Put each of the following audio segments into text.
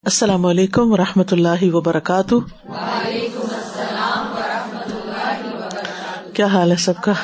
السلام علیکم ورحمۃ اللہ وبرکاتہ۔ وعلیکم السلام ورحمۃ اللہ وبرکاتہ۔ کیا حال ہے سب کا؟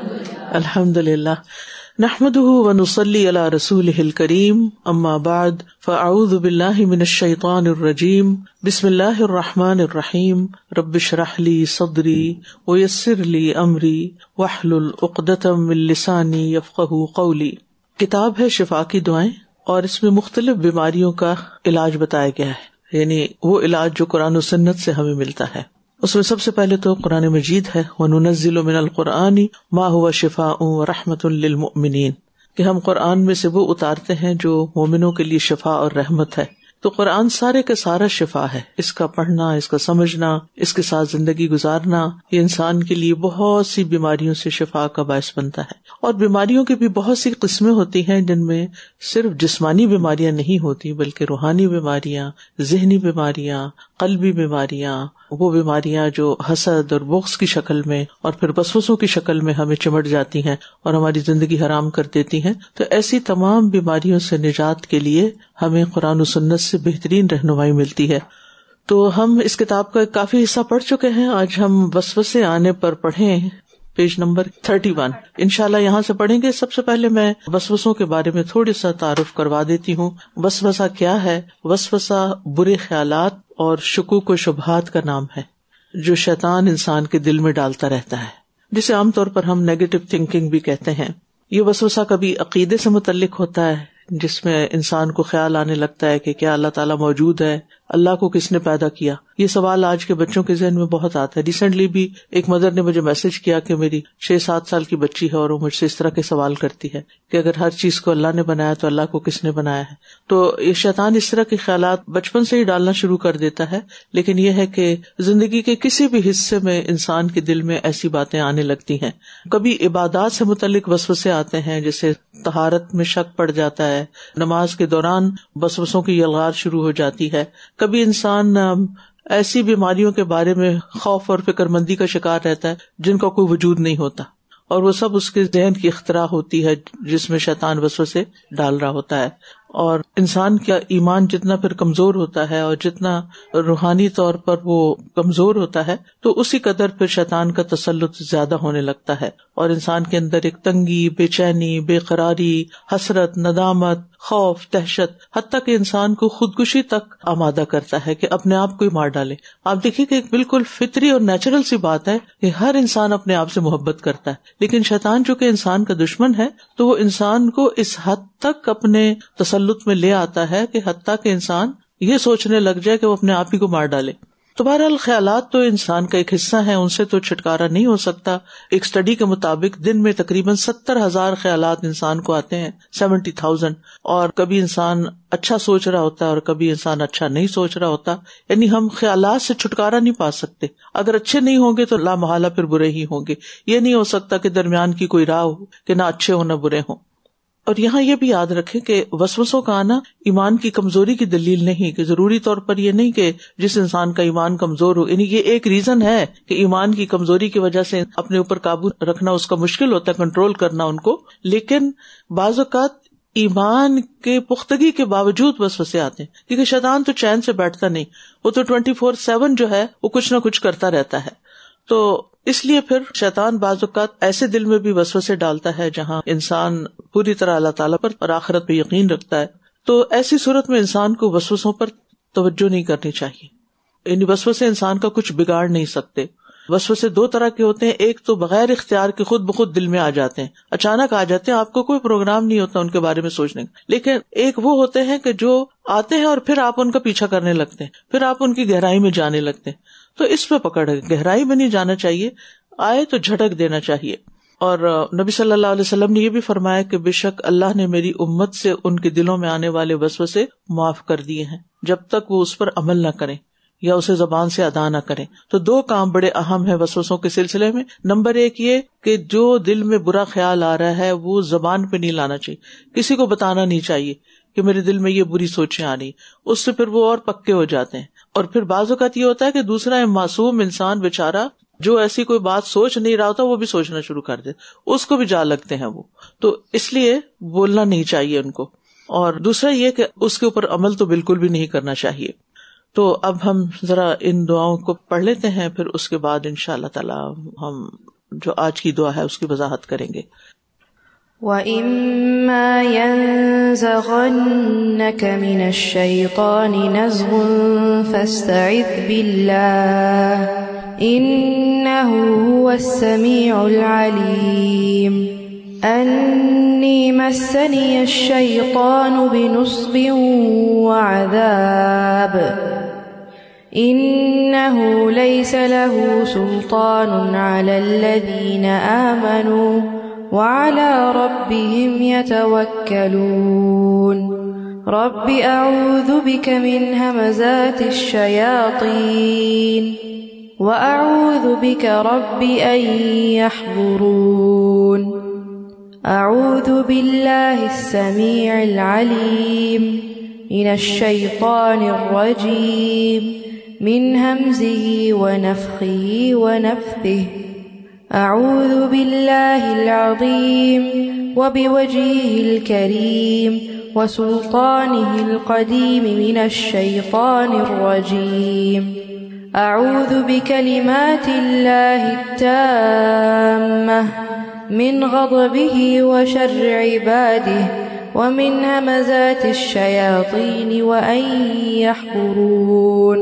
الحمدللہ، نحمده ونصلی علی رسولہ الکریم، اما بعد فاعوذ باللہ من الشیطان الرجیم، بسم اللہ الرحمن الرحیم، رب اشرح لی صدری ویسر لی امری واحلل عقدۃ من لسانی یفقہوا قولی۔ کتاب ہے شفا کی دعائیں، اور اس میں مختلف بیماریوں کا علاج بتایا گیا ہے، یعنی وہ علاج جو قرآن و سنت سے ہمیں ملتا ہے۔ اس میں سب سے پہلے تو قرآن مجید ہے، وَنُنَزِّلُ مِنَ الْقُرْآنِ مَا هُوَ شِفَاءٌ وَرَحْمَةٌ لِّلْمُؤْمِنِينَ، کہ ہم قرآن میں سے وہ اتارتے ہیں جو مومنوں کے لیے شفا اور رحمت ہے۔ تو قرآن سارے کا سارا شفا ہے، اس کا پڑھنا، اس کا سمجھنا، اس کے ساتھ زندگی گزارنا، یہ انسان کے لیے بہت سی بیماریوں سے شفا کا باعث بنتا ہے۔ اور بیماریوں کی بھی بہت سی قسمیں ہوتی ہیں، جن میں صرف جسمانی بیماریاں نہیں ہوتی بلکہ روحانی بیماریاں، ذہنی بیماریاں، قلبی بیماریاں، وہ بیماریاں جو حسد اور بغض کی شکل میں اور پھر وسوسوں کی شکل میں ہمیں چمٹ جاتی ہیں اور ہماری زندگی حرام کر دیتی ہیں۔ تو ایسی تمام بیماریوں سے نجات کے لیے ہمیں قرآن و سنت سے بہترین رہنمائی ملتی ہے۔ تو ہم اس کتاب کا کافی حصہ پڑھ چکے ہیں، آج ہم وسوسے آنے پر پڑھیں پیج نمبر 31، انشاءاللہ یہاں سے پڑھیں گے۔ سب سے پہلے میں وسوسوں کے بارے میں تھوڑی سا تعارف کروا دیتی ہوں۔ وسوسہ کیا ہے؟ وسوسہ برے خیالات اور شکوک و شبہات کا نام ہے جو شیطان انسان کے دل میں ڈالتا رہتا ہے، جسے عام طور پر ہم نیگیٹو تھنکنگ بھی کہتے ہیں۔ یہ وسوسہ کبھی عقیدے سے متعلق ہوتا ہے، جس میں انسان کو خیال آنے لگتا ہے کہ کیا اللہ تعالیٰ موجود ہے، اللہ کو کس نے پیدا کیا۔ یہ سوال آج کے بچوں کے ذہن میں بہت آتا ہے۔ ریسنٹلی بھی ایک مدر نے مجھے میسج کیا کہ میری 6-7 سال کی بچی ہے اور وہ مجھ سے اس طرح کے سوال کرتی ہے کہ اگر ہر چیز کو اللہ نے بنایا تو اللہ کو کس نے بنایا ہے۔ تو یہ شیطان اس طرح کے خیالات بچپن سے ہی ڈالنا شروع کر دیتا ہے، لیکن یہ ہے کہ زندگی کے کسی بھی حصے میں انسان کے دل میں ایسی باتیں آنے لگتی ہیں۔ کبھی عبادات سے متعلق وسوسے آتے ہیں، جیسے طہارت میں شک پڑ جاتا ہے، نماز کے دوران وسوسوں کی یلغار شروع ہو جاتی ہے۔ کبھی انسان ایسی بیماریوں کے بارے میں خوف اور فکر مندی کا شکار رہتا ہے جن کا کوئی وجود نہیں ہوتا، اور وہ سب اس کے ذہن کی اختراع ہوتی ہے جس میں شیطان وسوسے ڈال رہا ہوتا ہے۔ اور انسان کا ایمان جتنا پھر کمزور ہوتا ہے اور جتنا روحانی طور پر وہ کمزور ہوتا ہے، تو اسی قدر پھر شیطان کا تسلط زیادہ ہونے لگتا ہے، اور انسان کے اندر ایک تنگی، بے چینی، بے قراری، حسرت، ندامت، خوف، دہشت، حتیٰ کہ انسان کو خودکشی تک آمادہ کرتا ہے کہ اپنے آپ کو ہی مار ڈالے۔ آپ دیکھیے کہ ایک بالکل فطری اور نیچرل سی بات ہے کہ ہر انسان اپنے آپ سے محبت کرتا ہے، لیکن شیطان چونکہ انسان کا دشمن ہے تو وہ انسان کو اس حد تک اپنے تسلط میں لے آتا ہے کہ حتیٰ کہ انسان یہ سوچنے لگ جائے کہ وہ اپنے آپ ہی کو مار ڈالے۔ تو بہرحال خیالات تو انسان کا ایک حصہ ہے، ان سے تو چھٹکارا نہیں ہو سکتا۔ ایک اسٹڈی کے مطابق دن میں تقریباً 70,000 خیالات انسان کو آتے ہیں، 70,000، اور کبھی انسان اچھا سوچ رہا ہوتا ہے اور کبھی انسان اچھا نہیں سوچ رہا ہوتا۔ یعنی ہم خیالات سے چھٹکارا نہیں پا سکتے، اگر اچھے نہیں ہوں گے تو لا محالہ پھر برے ہی ہوں گے۔ یہ نہیں ہو سکتا کہ درمیان کی کوئی راہ ہو کہ نہ اچھے ہوں نہ برے ہوں۔ اور یہاں یہ بھی یاد رکھیں کہ وسوسوں کا آنا ایمان کی کمزوری کی دلیل نہیں، کہ ضروری طور پر یہ نہیں کہ جس انسان کا ایمان کمزور ہو، یعنی یہ ایک ریزن ہے کہ ایمان کی کمزوری کی وجہ سے اپنے اوپر قابو رکھنا اس کا مشکل ہوتا ہے، کنٹرول کرنا ان کو، لیکن بعض اوقات ایمان کے پختگی کے باوجود وسوسے آتے ہیں، کیونکہ شیطان تو چین سے بیٹھتا نہیں، وہ تو 24/7 جو ہے وہ کچھ نہ کچھ کرتا رہتا ہے۔ تو اس لیے پھر شیطان بعض اوقات ایسے دل میں بھی وسوسے ڈالتا ہے جہاں انسان پوری طرح اللہ تعالیٰ پر اور آخرت پہ یقین رکھتا ہے۔ تو ایسی صورت میں انسان کو وسوسوں پر توجہ نہیں کرنی چاہیے، یعنی وسوسے انسان کا کچھ بگاڑ نہیں سکتے۔ وسوسے 2 طرح کے ہوتے ہیں، ایک تو بغیر اختیار کے خود بخود دل میں آ جاتے ہیں، اچانک آ جاتے ہیں، آپ کو کوئی پروگرام نہیں ہوتا ان کے بارے میں سوچنے کا، لیکن ایک وہ ہوتے ہیں کہ جو آتے ہیں اور پھر آپ ان کا پیچھا کرنے لگتے ہیں، پھر آپ ان کی گہرائی میں جانے لگتے ہیں۔ تو اس پہ پکڑ ہے، گہرائی میں نہیں جانا چاہیے، آئے تو جھٹک دینا چاہیے۔ اور نبی صلی اللہ علیہ وسلم نے یہ بھی فرمایا کہ بے شک اللہ نے میری امت سے ان کے دلوں میں آنے والے وسوسے معاف کر دیے ہیں جب تک وہ اس پر عمل نہ کریں یا اسے زبان سے ادا نہ کریں۔ تو 2 کام بڑے اہم ہیں وسوسوں کے سلسلے میں۔ نمبر 1 یہ کہ جو دل میں برا خیال آ رہا ہے وہ زبان پہ نہیں لانا چاہیے، کسی کو بتانا نہیں چاہیے کہ میرے دل میں یہ بری سوچیں آ رہی، اس سے پھر وہ اور پکے ہو جاتے ہیں۔ اور پھر بعض اوقات یہ ہوتا ہے کہ دوسرا معصوم انسان بیچارہ جو ایسی کوئی بات سوچ نہیں رہا ہوتا وہ بھی سوچنا شروع کر دے، اس کو بھی جا لگتے ہیں وہ، تو اس لیے بولنا نہیں چاہیے ان کو۔ اور دوسرا یہ کہ اس کے اوپر عمل تو بالکل بھی نہیں کرنا چاہیے. تو اب ہم ذرا ان دعاؤں کو پڑھ لیتے ہیں, پھر اس کے بعد انشاءاللہ تعالی ہم جو آج کی دعا ہے اس کی وضاحت کریں گے. وَإِمَّا يَنزَغَنَّكَ مِنَ الشَّيْطَانِ نَزْغٌ فَاسْتَعِذْ بِاللَّهِ إِنَّهُ هُوَ السَّمِيعُ الْعَلِيمُ. أَنِّي مَسَّنِيَ الشَّيْطَانُ بِنُصْبٍ وَعَذَابٍ إِنَّهُ لَيْسَ لَهُ سُلْطَانٌ عَلَى الَّذِينَ آمَنُوا وَعَلَى رَبِّهِمْ يَتَوَكَّلُونَ. رَبِّ أَعُوذُ بِكَ مِنْ هَمَزَاتِ الشَّيَاطِينِ وَأَعُوذُ بِكَ رَبِّ أَنْ يَحْضُرُونَ. أعوذ بالله السميع العليم من الشيطان الرجيم من همزه ونفخه ونفثه. أعوذ بالله العظيم وبوجهه الكريم وسلطانه القديم من الشيطان الرجيم. أعوذ بكلمات الله التامة من غضبه وشر عباده ومن همزات الشياطين وأن يحضرون.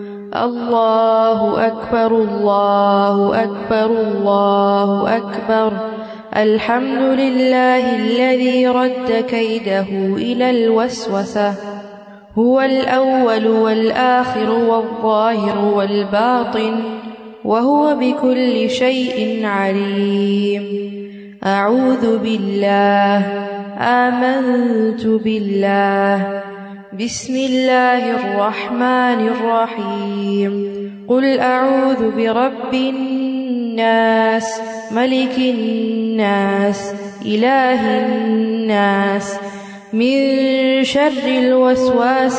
الله أكبر الله أكبر الله أكبر. الحمد لله الذي رد كيده إلى الوسوسة. هو الأول والآخر والظاهر والباطن وهو بكل شيء عليم. أعوذ بالله آمنت بالله. بسم الله الرحمن الرحيم. قل أعوذ برب الناس ملك الناس إله الناس من شر الوسواس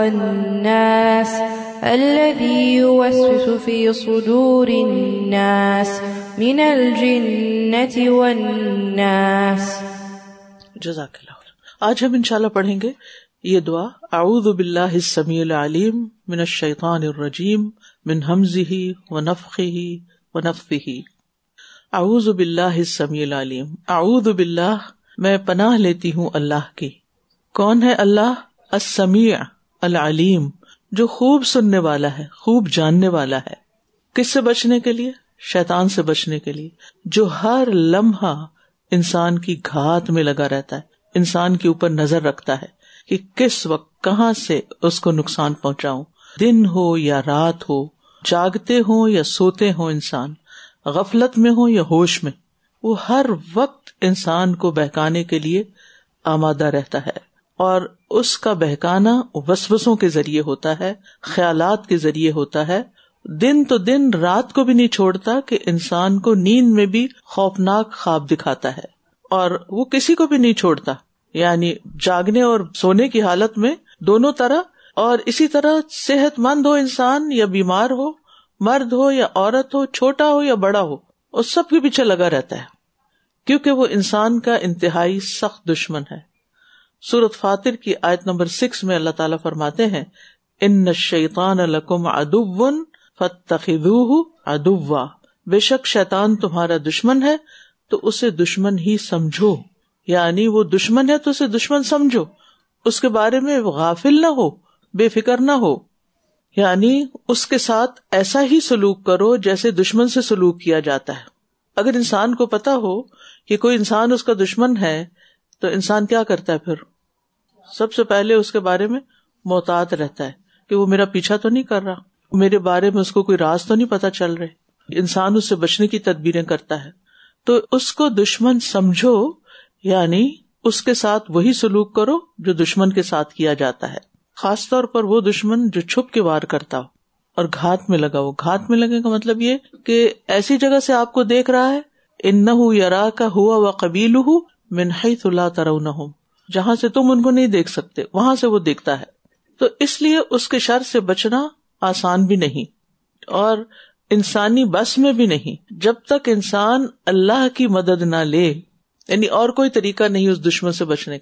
الخناس الذي يوسوس في صدور الناس من الجنة والناس. جزاک اللہ. آج ہم انشاءاللہ پڑھیں گے یہ دعا. اعوذ باللہ السمیع العلیم من الشیطان الرجیم من ہمزہ ونفخہ ونفثہ. اعوذ باللہ السمیع العلیم. اعوذ باللہ میں پناہ لیتی ہوں اللہ کی. کون ہے اللہ؟ السمیع العلیم جو خوب سننے والا ہے، خوب جاننے والا ہے. کس سے بچنے کے لیے؟ شیطان سے بچنے کے لیے، جو ہر لمحہ انسان کی گھات میں لگا رہتا ہے، انسان کے اوپر نظر رکھتا ہے کہ کس وقت کہاں سے اس کو نقصان پہنچاؤں. دن ہو یا رات ہو، جاگتے ہوں یا سوتے ہوں، انسان غفلت میں ہو یا ہوش میں، وہ ہر وقت انسان کو بہکانے کے لیے آمادہ رہتا ہے. اور اس کا بہکانا وسوسوں کے ذریعے ہوتا ہے، خیالات کے ذریعے ہوتا ہے. دن تو دن رات کو بھی نہیں چھوڑتا کہ انسان کو نیند میں بھی خوفناک خواب دکھاتا ہے، اور وہ کسی کو بھی نہیں چھوڑتا، یعنی جاگنے اور سونے کی حالت میں دونوں طرح. اور اسی طرح صحت مند ہو انسان یا بیمار ہو، مرد ہو یا عورت ہو، چھوٹا ہو یا بڑا ہو، اس سب کے پیچھے لگا رہتا ہے، کیونکہ وہ انسان کا انتہائی سخت دشمن ہے. سورۃ فاطر کی آیت نمبر 6 میں اللہ تعالیٰ فرماتے ہیں ان الشیطان لکم عدو فاتخذوہ عدوا. بے شک شیطان تمہارا دشمن ہے تو اسے دشمن ہی سمجھو، یعنی وہ دشمن ہے تو اسے دشمن سمجھو، اس کے بارے میں غافل نہ ہو، بے فکر نہ ہو، یعنی اس کے ساتھ ایسا ہی سلوک کرو جیسے دشمن سے سلوک کیا جاتا ہے. اگر انسان کو پتا ہو کہ کوئی انسان اس کا دشمن ہے تو انسان کیا کرتا ہے؟ پھر سب سے پہلے اس کے بارے میں محتاط رہتا ہے کہ وہ میرا پیچھا تو نہیں کر رہا، میرے بارے میں اس کو کوئی راز تو نہیں پتا چل رہے. انسان اس سے بچنے کی تدبیریں کرتا ہے. تو اس کو دشمن سمجھو، یعنی اس کے ساتھ وہی سلوک کرو جو دشمن کے ساتھ کیا جاتا ہے، خاص طور پر وہ دشمن جو چھپ کے وار کرتا ہو اور گھات میں لگا ہو. گھات میں لگے کا مطلب یہ کہ ایسی جگہ سے آپ کو دیکھ رہا ہے، انہ یراک ہوا وقبیلہ من حیث لا ترونہم، جہاں سے تم ان کو نہیں دیکھ سکتے وہاں سے وہ دیکھتا ہے. تو اس لیے اس کے شر سے بچنا آسان بھی نہیں اور انسانی بس میں بھی نہیں جب تک انسان اللہ کی مدد نہ لے، یعنی اور کوئی طریقہ نہیں اس دشمن سے بچنے کا.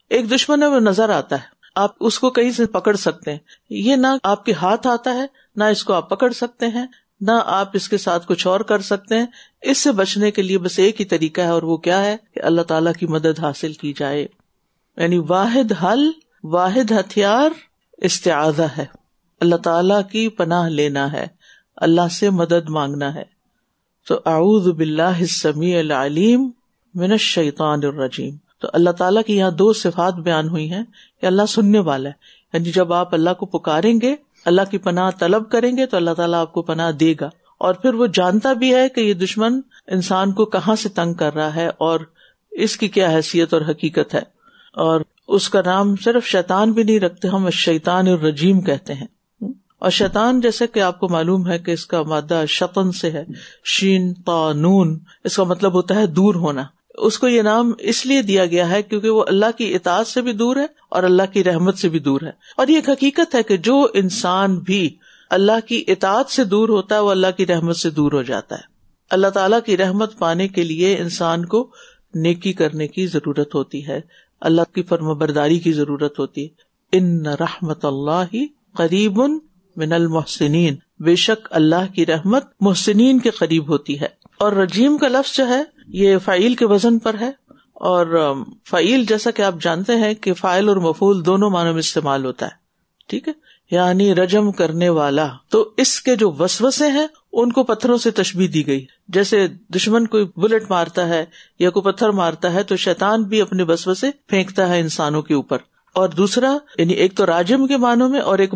ایک دشمن ہے وہ نظر آتا ہے، آپ اس کو کہیں سے پکڑ سکتے ہیں، یہ نہ آپ کے ہاتھ آتا ہے، نہ اس کو آپ پکڑ سکتے ہیں، نہ آپ اس کے ساتھ کچھ اور کر سکتے ہیں. اس سے بچنے کے لیے بس ایک ہی طریقہ ہے، اور وہ کیا ہے کہ اللہ تعالیٰ کی مدد حاصل کی جائے. یعنی واحد حل، واحد ہتھیار استعاذہ ہے، اللہ تعالیٰ کی پناہ لینا ہے، اللہ سے مدد مانگنا ہے. تو اعوذ باللہ السمیع العلیم من الشیطان الرجیم. تو اللہ تعالیٰ کی یہاں دو صفات بیان ہوئی ہیں کہ اللہ سننے والا ہے، یعنی جب آپ اللہ کو پکاریں گے، اللہ کی پناہ طلب کریں گے تو اللہ تعالیٰ آپ کو پناہ دے گا. اور پھر وہ جانتا بھی ہے کہ یہ دشمن انسان کو کہاں سے تنگ کر رہا ہے اور اس کی کیا حیثیت اور حقیقت ہے. اور اس کا نام صرف شیطان بھی نہیں رکھتے ہم، الشیطان الرجیم کہتے ہیں. اور شیطان جیسے کہ آپ کو معلوم ہے کہ اس کا مادہ شطن سے ہے، شین طا نون، اس کا مطلب ہوتا ہے دور ہونا. اس کو یہ نام اس لیے دیا گیا ہے کیونکہ وہ اللہ کی اطاعت سے بھی دور ہے اور اللہ کی رحمت سے بھی دور ہے. اور یہ ایک حقیقت ہے کہ جو انسان بھی اللہ کی اطاعت سے دور ہوتا ہے وہ اللہ کی رحمت سے دور ہو جاتا ہے. اللہ تعالیٰ کی رحمت پانے کے لیے انسان کو نیکی کرنے کی ضرورت ہوتی ہے، اللہ کی فرمانبرداری کی ضرورت ہوتی ہے. ان رحمت اللہ قریب من المحسنین، بے شک اللہ کی رحمت محسنین کے قریب ہوتی ہے. اور رجیم کا لفظ جو ہے یہ فاعل کے وزن پر ہے، اور فاعل جیسا کہ آپ جانتے ہیں کہ فاعل اور مفعول دونوں معنوں میں استعمال ہوتا ہے، ٹھیک ہے، یعنی رجم کرنے والا. تو اس کے جو وسوسے ہیں ان کو پتھروں سے تشبیہ دی گئی. جیسے دشمن کوئی بلٹ مارتا ہے یا کوئی پتھر مارتا ہے تو شیطان بھی اپنے وسوسے پھینکتا ہے انسانوں کے اوپر. اور دوسرا یعنی ایک تو راجم کے معنوں میں، اور ایک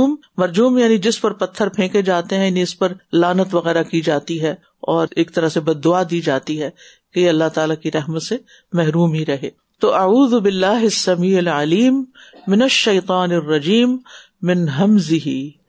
مرجوم یعنی جس پر پتھر پھینکے جاتے ہیں، یعنی اس پر لعنت وغیرہ کی جاتی ہے اور ایک طرح سے بد دعا دی جاتی ہے کہ اللہ تعالیٰ کی رحمت سے محروم ہی رہے. تو اعوذ باللہ السمیع العلیم من الشیطان الرجیم من ہمزہ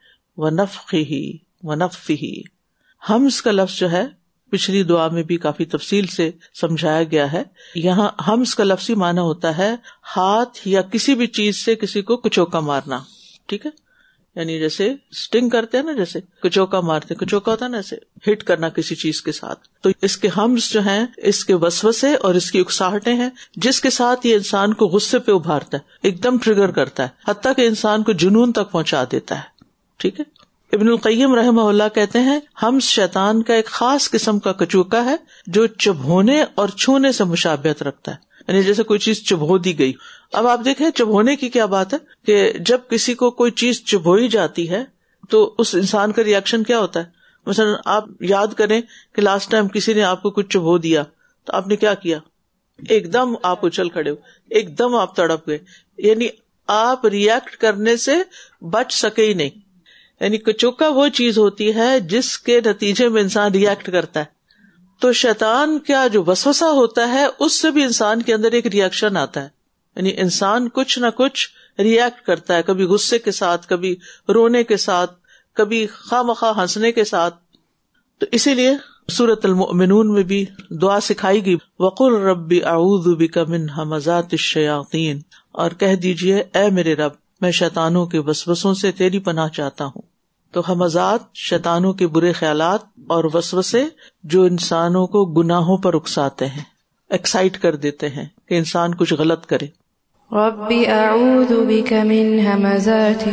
ونفخہ ونفثہ. ہمز کا لفظ جو ہے پچھلی دعا میں بھی کافی تفصیل سے سمجھایا گیا ہے. یہاں ہمز کا لفظی معنی ہوتا ہے ہاتھ یا کسی بھی چیز سے کسی کو کچوکا مارنا، ٹھیک ہے، یعنی جیسے سٹنگ کرتے ہیں نا، جیسے کچوکا مارتے، کچوکا ہوتا ہے نا ایسے ہٹ کرنا کسی چیز کے ساتھ. تو اس کے ہمز جو ہیں اس کے وسوسے اور اس کی اکساہٹیں ہیں جس کے ساتھ یہ انسان کو غصے پہ ابھارتا ہے، ایک دم ٹریگر کرتا ہے، حتیٰ کہ انسان کو جنون تک پہنچا دیتا ہے. ٹھیک ہے. ابن القیم رحمہ اللہ کہتے ہیں ہمز شیطان کا ایک خاص قسم کا کچوکا ہے جو چبھونے اور چھونے سے مشابہت رکھتا ہے، یعنی جیسے کوئی چیز چبھو دی گئی. اب آپ دیکھیں چبھونے کی کیا بات ہے کہ جب کسی کو کوئی چیز چبھوئی جاتی ہے تو اس انسان کا ریئیکشن کیا ہوتا ہے. مثلا آپ یاد کریں کہ لاسٹ ٹائم کسی نے آپ کو کچھ چبھو دیا تو آپ نے کیا کیا، ایک دم آپ اچھل کھڑے ہو، ایک دم آپ تڑپ گئے، یعنی آپ ریئیکٹ کرنے سے بچ سکے ہی نہیں. یعنی کچوکا وہ چیز ہوتی ہے جس کے نتیجے میں انسان ریئیکٹ کرتا ہے. تو شیطان کا جو وسوسہ ہوتا ہے اس سے بھی انسان کے اندر ایک ریئیکشن آتا ہے، یعنی انسان کچھ نہ کچھ ریئیکٹ کرتا ہے، کبھی غصے کے ساتھ، کبھی رونے کے ساتھ، کبھی خواہ مخواہ ہنسنے کے ساتھ. تو اسی لیے سورۃ المؤمنون میں بھی دعا سکھائی گئی، وَقُلْ رَبِّ أَعُوذُ بِكَ مِنْ هَمَزَاتِ الشَّيَاطِينِ، اور کہہ دیجئے اے میرے رب میں شیطانوں کے وسوسوں سے تیری پناہ چاہتا ہوں. تو ہمزات شیطانوں کے برے خیالات اور وسوسے جو انسانوں کو گناہوں پر اکساتے ہیں، ایکسائٹ کر دیتے ہیں کہ انسان کچھ غلط کرے. رب اعوذ بک من همزات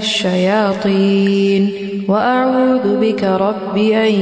الشیاطین واعوذ بک رب ان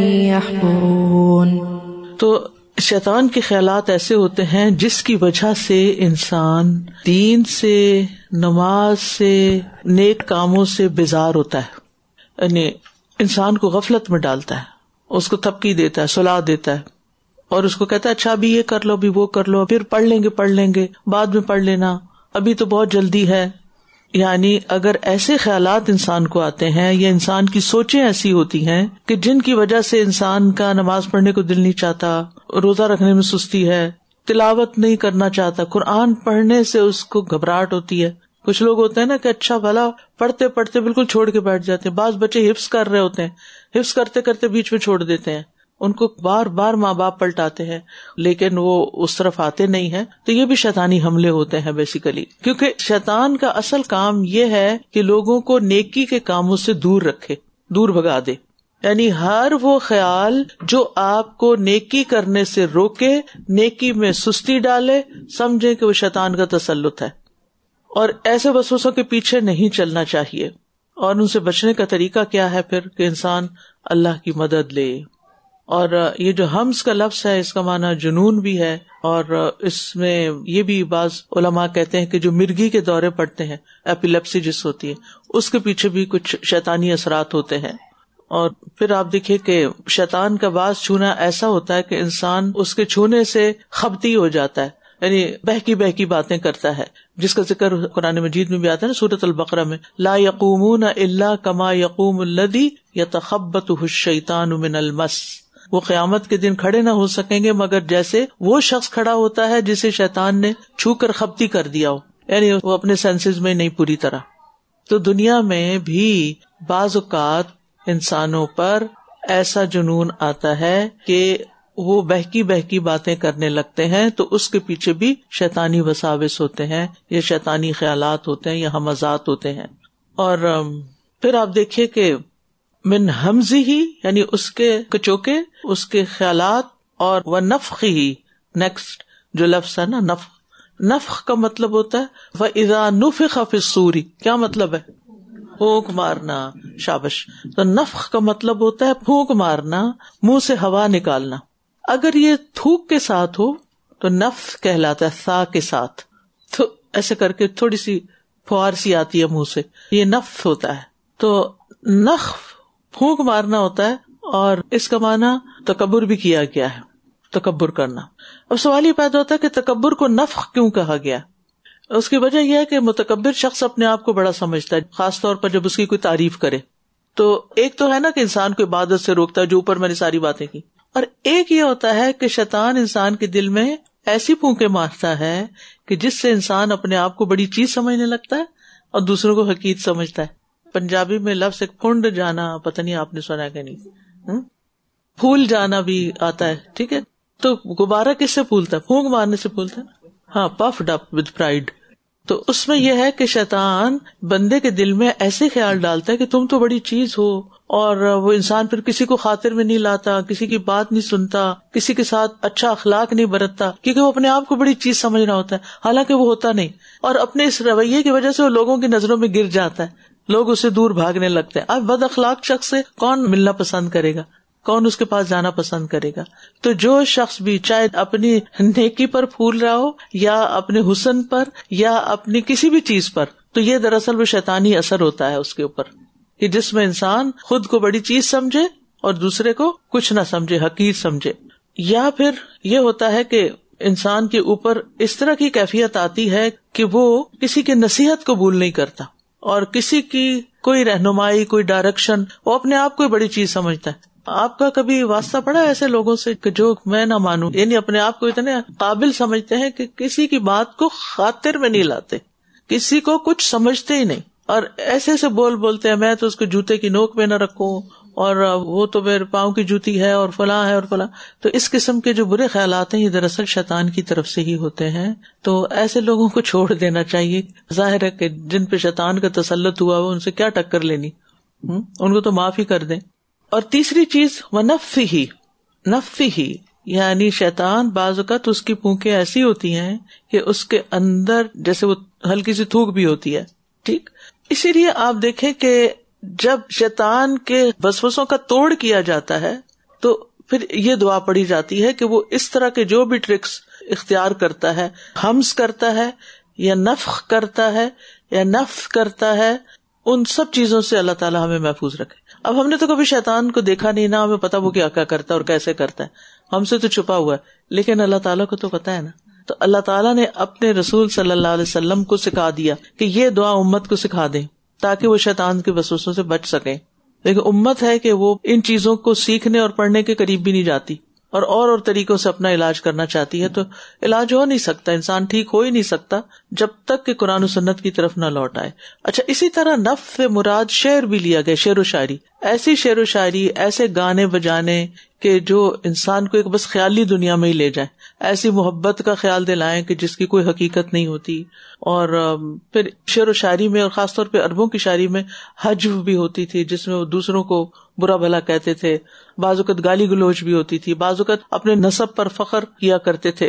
یحضرون. تو شیطان کے خیالات ایسے ہوتے ہیں جس کی وجہ سے انسان دین سے، نماز سے، نیک کاموں سے بیزار ہوتا ہے، یعنی انسان کو غفلت میں ڈالتا ہے، اس کو تھپکی دیتا ہے، سلا دیتا ہے، اور اس کو کہتا ہے اچھا ابھی یہ کر لو، ابھی وہ کر لو، پھر پڑھ لیں گے بعد میں پڑھ لینا، ابھی تو بہت جلدی ہے. یعنی اگر ایسے خیالات انسان کو آتے ہیں یا انسان کی سوچیں ایسی ہوتی ہیں کہ جن کی وجہ سے انسان کا نماز پڑھنے کو دل نہیں چاہتا، روزہ رکھنے میں سستی ہے، تلاوت نہیں کرنا چاہتا، قرآن پڑھنے سے اس کو گھبراہٹ ہوتی ہے. کچھ لوگ ہوتے ہیں نا کہ اچھا بھلا پڑھتے پڑھتے بالکل چھوڑ کے بیٹھ جاتے ہیں. بعض بچے حفظ کر رہے ہوتے ہیں، حفظ کرتے کرتے بیچ میں چھوڑ دیتے ہیں، ان کو بار بار ماں باپ پلٹاتے ہیں لیکن وہ اس طرف آتے نہیں ہیں. تو یہ بھی شیطانی حملے ہوتے ہیں بیسیکلی، کیونکہ شیطان کا اصل کام یہ ہے کہ لوگوں کو نیکی کے کاموں سے دور رکھے، دور بھگا دے. یعنی ہر وہ خیال جو آپ کو نیکی کرنے سے روکے، نیکی میں سستی ڈالے، سمجھے کہ وہ شیطان کا تسلط ہے. اور ایسے وسوسوں کے پیچھے نہیں چلنا چاہیے. اور ان سے بچنے کا طریقہ کیا ہے پھر کہ انسان اللہ کی مدد لے. اور یہ جو حمز کا لفظ ہے اس کا معنی جنون بھی ہے, اور اس میں یہ بھی بعض علماء کہتے ہیں کہ جو مرگی کے دورے پڑتے ہیں, ایپیلیپسی جس ہوتی ہے, اس کے پیچھے بھی کچھ شیطانی اثرات ہوتے ہیں. اور پھر آپ دیکھیے کہ شیطان کا باز چھونا ایسا ہوتا ہے کہ انسان اس کے چھونے سے خبتی ہو جاتا ہے, یعنی بہکی باتیں کرتا ہے, جس کا ذکر قرآن مجید میں بھی آتا ہے نا سورۃ البقرہ میں, لا یقومون الا کما یقوم الذی یتخبطہ الشیطان من المس. وہ قیامت کے دن کھڑے نہ ہو سکیں گے مگر جیسے وہ شخص کھڑا ہوتا ہے جسے شیطان نے چھو کر خبتی کر دیا ہو, یعنی وہ اپنے سینسز میں نہیں پوری طرح. تو دنیا میں بھی بعض اوقات انسانوں پر ایسا جنون آتا ہے کہ وہ بہکی باتیں کرنے لگتے ہیں, تو اس کے پیچھے بھی شیطانی وساوس ہوتے ہیں, یا شیطانی خیالات ہوتے ہیں, یا ہمزات ہوتے ہیں. اور پھر آپ دیکھیے کہ من ہمزہ یعنی اس کے کچوکے, اس کے خیالات, اور ونفخہ, نیکسٹ جو لفظ ہے نا نفخ کا مطلب ہوتا ہے وَإِذَا نُفِخَ فِي الصُّورِ, کیا مطلب ہے؟ پھونک مارنا. شابش. تو نفخ کا مطلب ہوتا ہے پھونک مارنا, منہ سے ہوا نکالنا. اگر یہ تھوک کے ساتھ ہو تو نفخ کہلاتا ہے, سا کے ساتھ, تو ایسے کر کے تھوڑی سی فوار سی آتی ہے منہ سے, یہ نفخ ہوتا ہے. تو نفخ پھونک مارنا ہوتا ہے, اور اس کا معنی تکبر بھی کیا گیا ہے, تکبر کرنا. اب سوال یہ پیدا ہوتا ہے کہ تکبر کو نفخ کیوں کہا گیا؟ اس کی وجہ یہ ہے کہ متکبر شخص اپنے آپ کو بڑا سمجھتا ہے, خاص طور پر جب اس کی کوئی تعریف کرے. تو ایک تو ہے نا کہ انسان کو عبادت سے روکتا ہے, جو اوپر میں نے ساری باتیں کی, اور ایک یہ ہوتا ہے کہ شیطان انسان کے دل میں ایسی پھونکے مارتا ہے کہ جس سے انسان اپنے آپ کو بڑی چیز سمجھنے لگتا ہے اور دوسروں کو حقیر سمجھتا ہے. پنجابی میں لفظ ایک پھنڈ جانا, پتہ نہیں آپ نے سنا کہ نہیں, پھول جانا بھی آتا ہے, ٹھیک ہے. تو غبارہ کس سے پھولتا ہے؟ پھونک مارنے سے پھولتا ہے, ہاں, پفڈ اپ ود پرائڈ. تو اس میں یہ ہے کہ شیطان بندے کے دل میں ایسے خیال ڈالتا ہے کہ تم تو بڑی چیز ہو, اور وہ انسان پھر کسی کو خاطر میں نہیں لاتا, کسی کی بات نہیں سنتا, کسی کے ساتھ اچھا اخلاق نہیں برتتا, کیونکہ وہ اپنے آپ کو بڑی چیز سمجھ رہا ہوتا ہے, حالانکہ وہ ہوتا نہیں. اور اپنے اس رویے کی وجہ سے وہ لوگوں کی نظروں میں گر جاتا ہے, لوگ اسے دور بھاگنے لگتے ہیں. اب بد اخلاق شخص سے کون ملنا پسند کرے گا, کون اس کے پاس جانا پسند کرے گا؟ تو جو شخص بھی چاہے اپنی نیکی پر پھول رہا ہو, یا اپنے حسن پر, یا اپنی کسی بھی چیز پر, تو یہ دراصل وہ شیطانی اثر ہوتا ہے اس کے اوپر, کہ جس میں انسان خود کو بڑی چیز سمجھے اور دوسرے کو کچھ نہ سمجھے, حقیر سمجھے. یا پھر یہ ہوتا ہے کہ انسان کے اوپر اس طرح کی کیفیت آتی ہے کہ وہ کسی کی نصیحت قبول نہیں کرتا, اور کسی کی کوئی رہنمائی, کوئی ڈائریکشن, وہ اپنے آپ کو بڑی چیز سمجھتا ہے. آپ کا کبھی واسطہ پڑا ایسے لوگوں سے کہ جو میں نہ مانوں, یعنی اپنے آپ کو اتنے قابل سمجھتے ہیں کہ کسی کی بات کو خاطر میں نہیں لاتے, کسی کو کچھ سمجھتے ہی نہیں, اور ایسے ایسے بولتے ہیں میں تو اس کو جوتے کی نوک میں نہ رکھوں, اور وہ تو میرے پاؤں کی جوتی ہے, اور فلاں ہے اور فلاں. تو اس قسم کے جو برے خیالات ہیں یہ دراصل شیطان کی طرف سے ہی ہوتے ہیں. تو ایسے لوگوں کو چھوڑ دینا چاہیے. ظاہر ہے کہ جن پہ شیطان کا تسلط ہوا وہ ان سے کیا ٹکر لینی, ان کو تو معاف ہی کر دیں. اور تیسری چیز نفخہ, یعنی شیطان بعض اوقات اس کی پھونکیں ایسی ہوتی ہیں کہ اس کے اندر جیسے وہ ہلکی سی تھوک بھی ہوتی ہے, ٹھیک. اسی لیے آپ دیکھیں کہ جب شیطان کے وسوسوں کا توڑ کیا جاتا ہے تو پھر یہ دعا پڑھی جاتی ہے کہ وہ اس طرح کے جو بھی ٹرکس اختیار کرتا ہے, ہمز کرتا ہے یا نفخ کرتا ہے یا نفخ کرتا ہے, ان سب چیزوں سے اللہ تعالیٰ ہمیں محفوظ رکھے. اب ہم نے تو کبھی شیطان کو دیکھا نہیں, نہ ہمیں پتا وہ کیا کیا کرتا ہے اور کیسے کرتا ہے, ہم سے تو چھپا ہوا ہے, لیکن اللہ تعالیٰ کو تو پتا ہے نا. تو اللہ تعالیٰ نے اپنے رسول صلی اللہ علیہ وسلم کو سکھا دیا کہ یہ دعا امت کو سکھا دیں تاکہ وہ شیطان کے وسوسوں سے بچ سکیں. لیکن امت ہے کہ وہ ان چیزوں کو سیکھنے اور پڑھنے کے قریب بھی نہیں جاتی, اور طریقوں سے اپنا علاج کرنا چاہتی ہے. تو علاج ہو نہیں سکتا, انسان ٹھیک ہو ہی نہیں سکتا جب تک کہ قرآن و سنت کی طرف نہ لوٹ آئے. اچھا, اسی طرح نفس مراد شعر بھی لیا گیا, شعر و شاعری, ایسی شعر و شاعری, ایسے گانے بجانے کہ جو انسان کو ایک بس خیالی دنیا میں ہی لے جائیں, ایسی محبت کا خیال دلائیں کہ جس کی کوئی حقیقت نہیں ہوتی. اور پھر شعر و شاعری میں, اور خاص طور پہ عربوں کی شاعری میں حجو بھی ہوتی تھی, جس میں وہ دوسروں کو برا بھلا کہتے تھے, بعض اوقات گالی گلوچ بھی ہوتی تھی, بعض اوقات اپنے نسب پر فخر کیا کرتے تھے.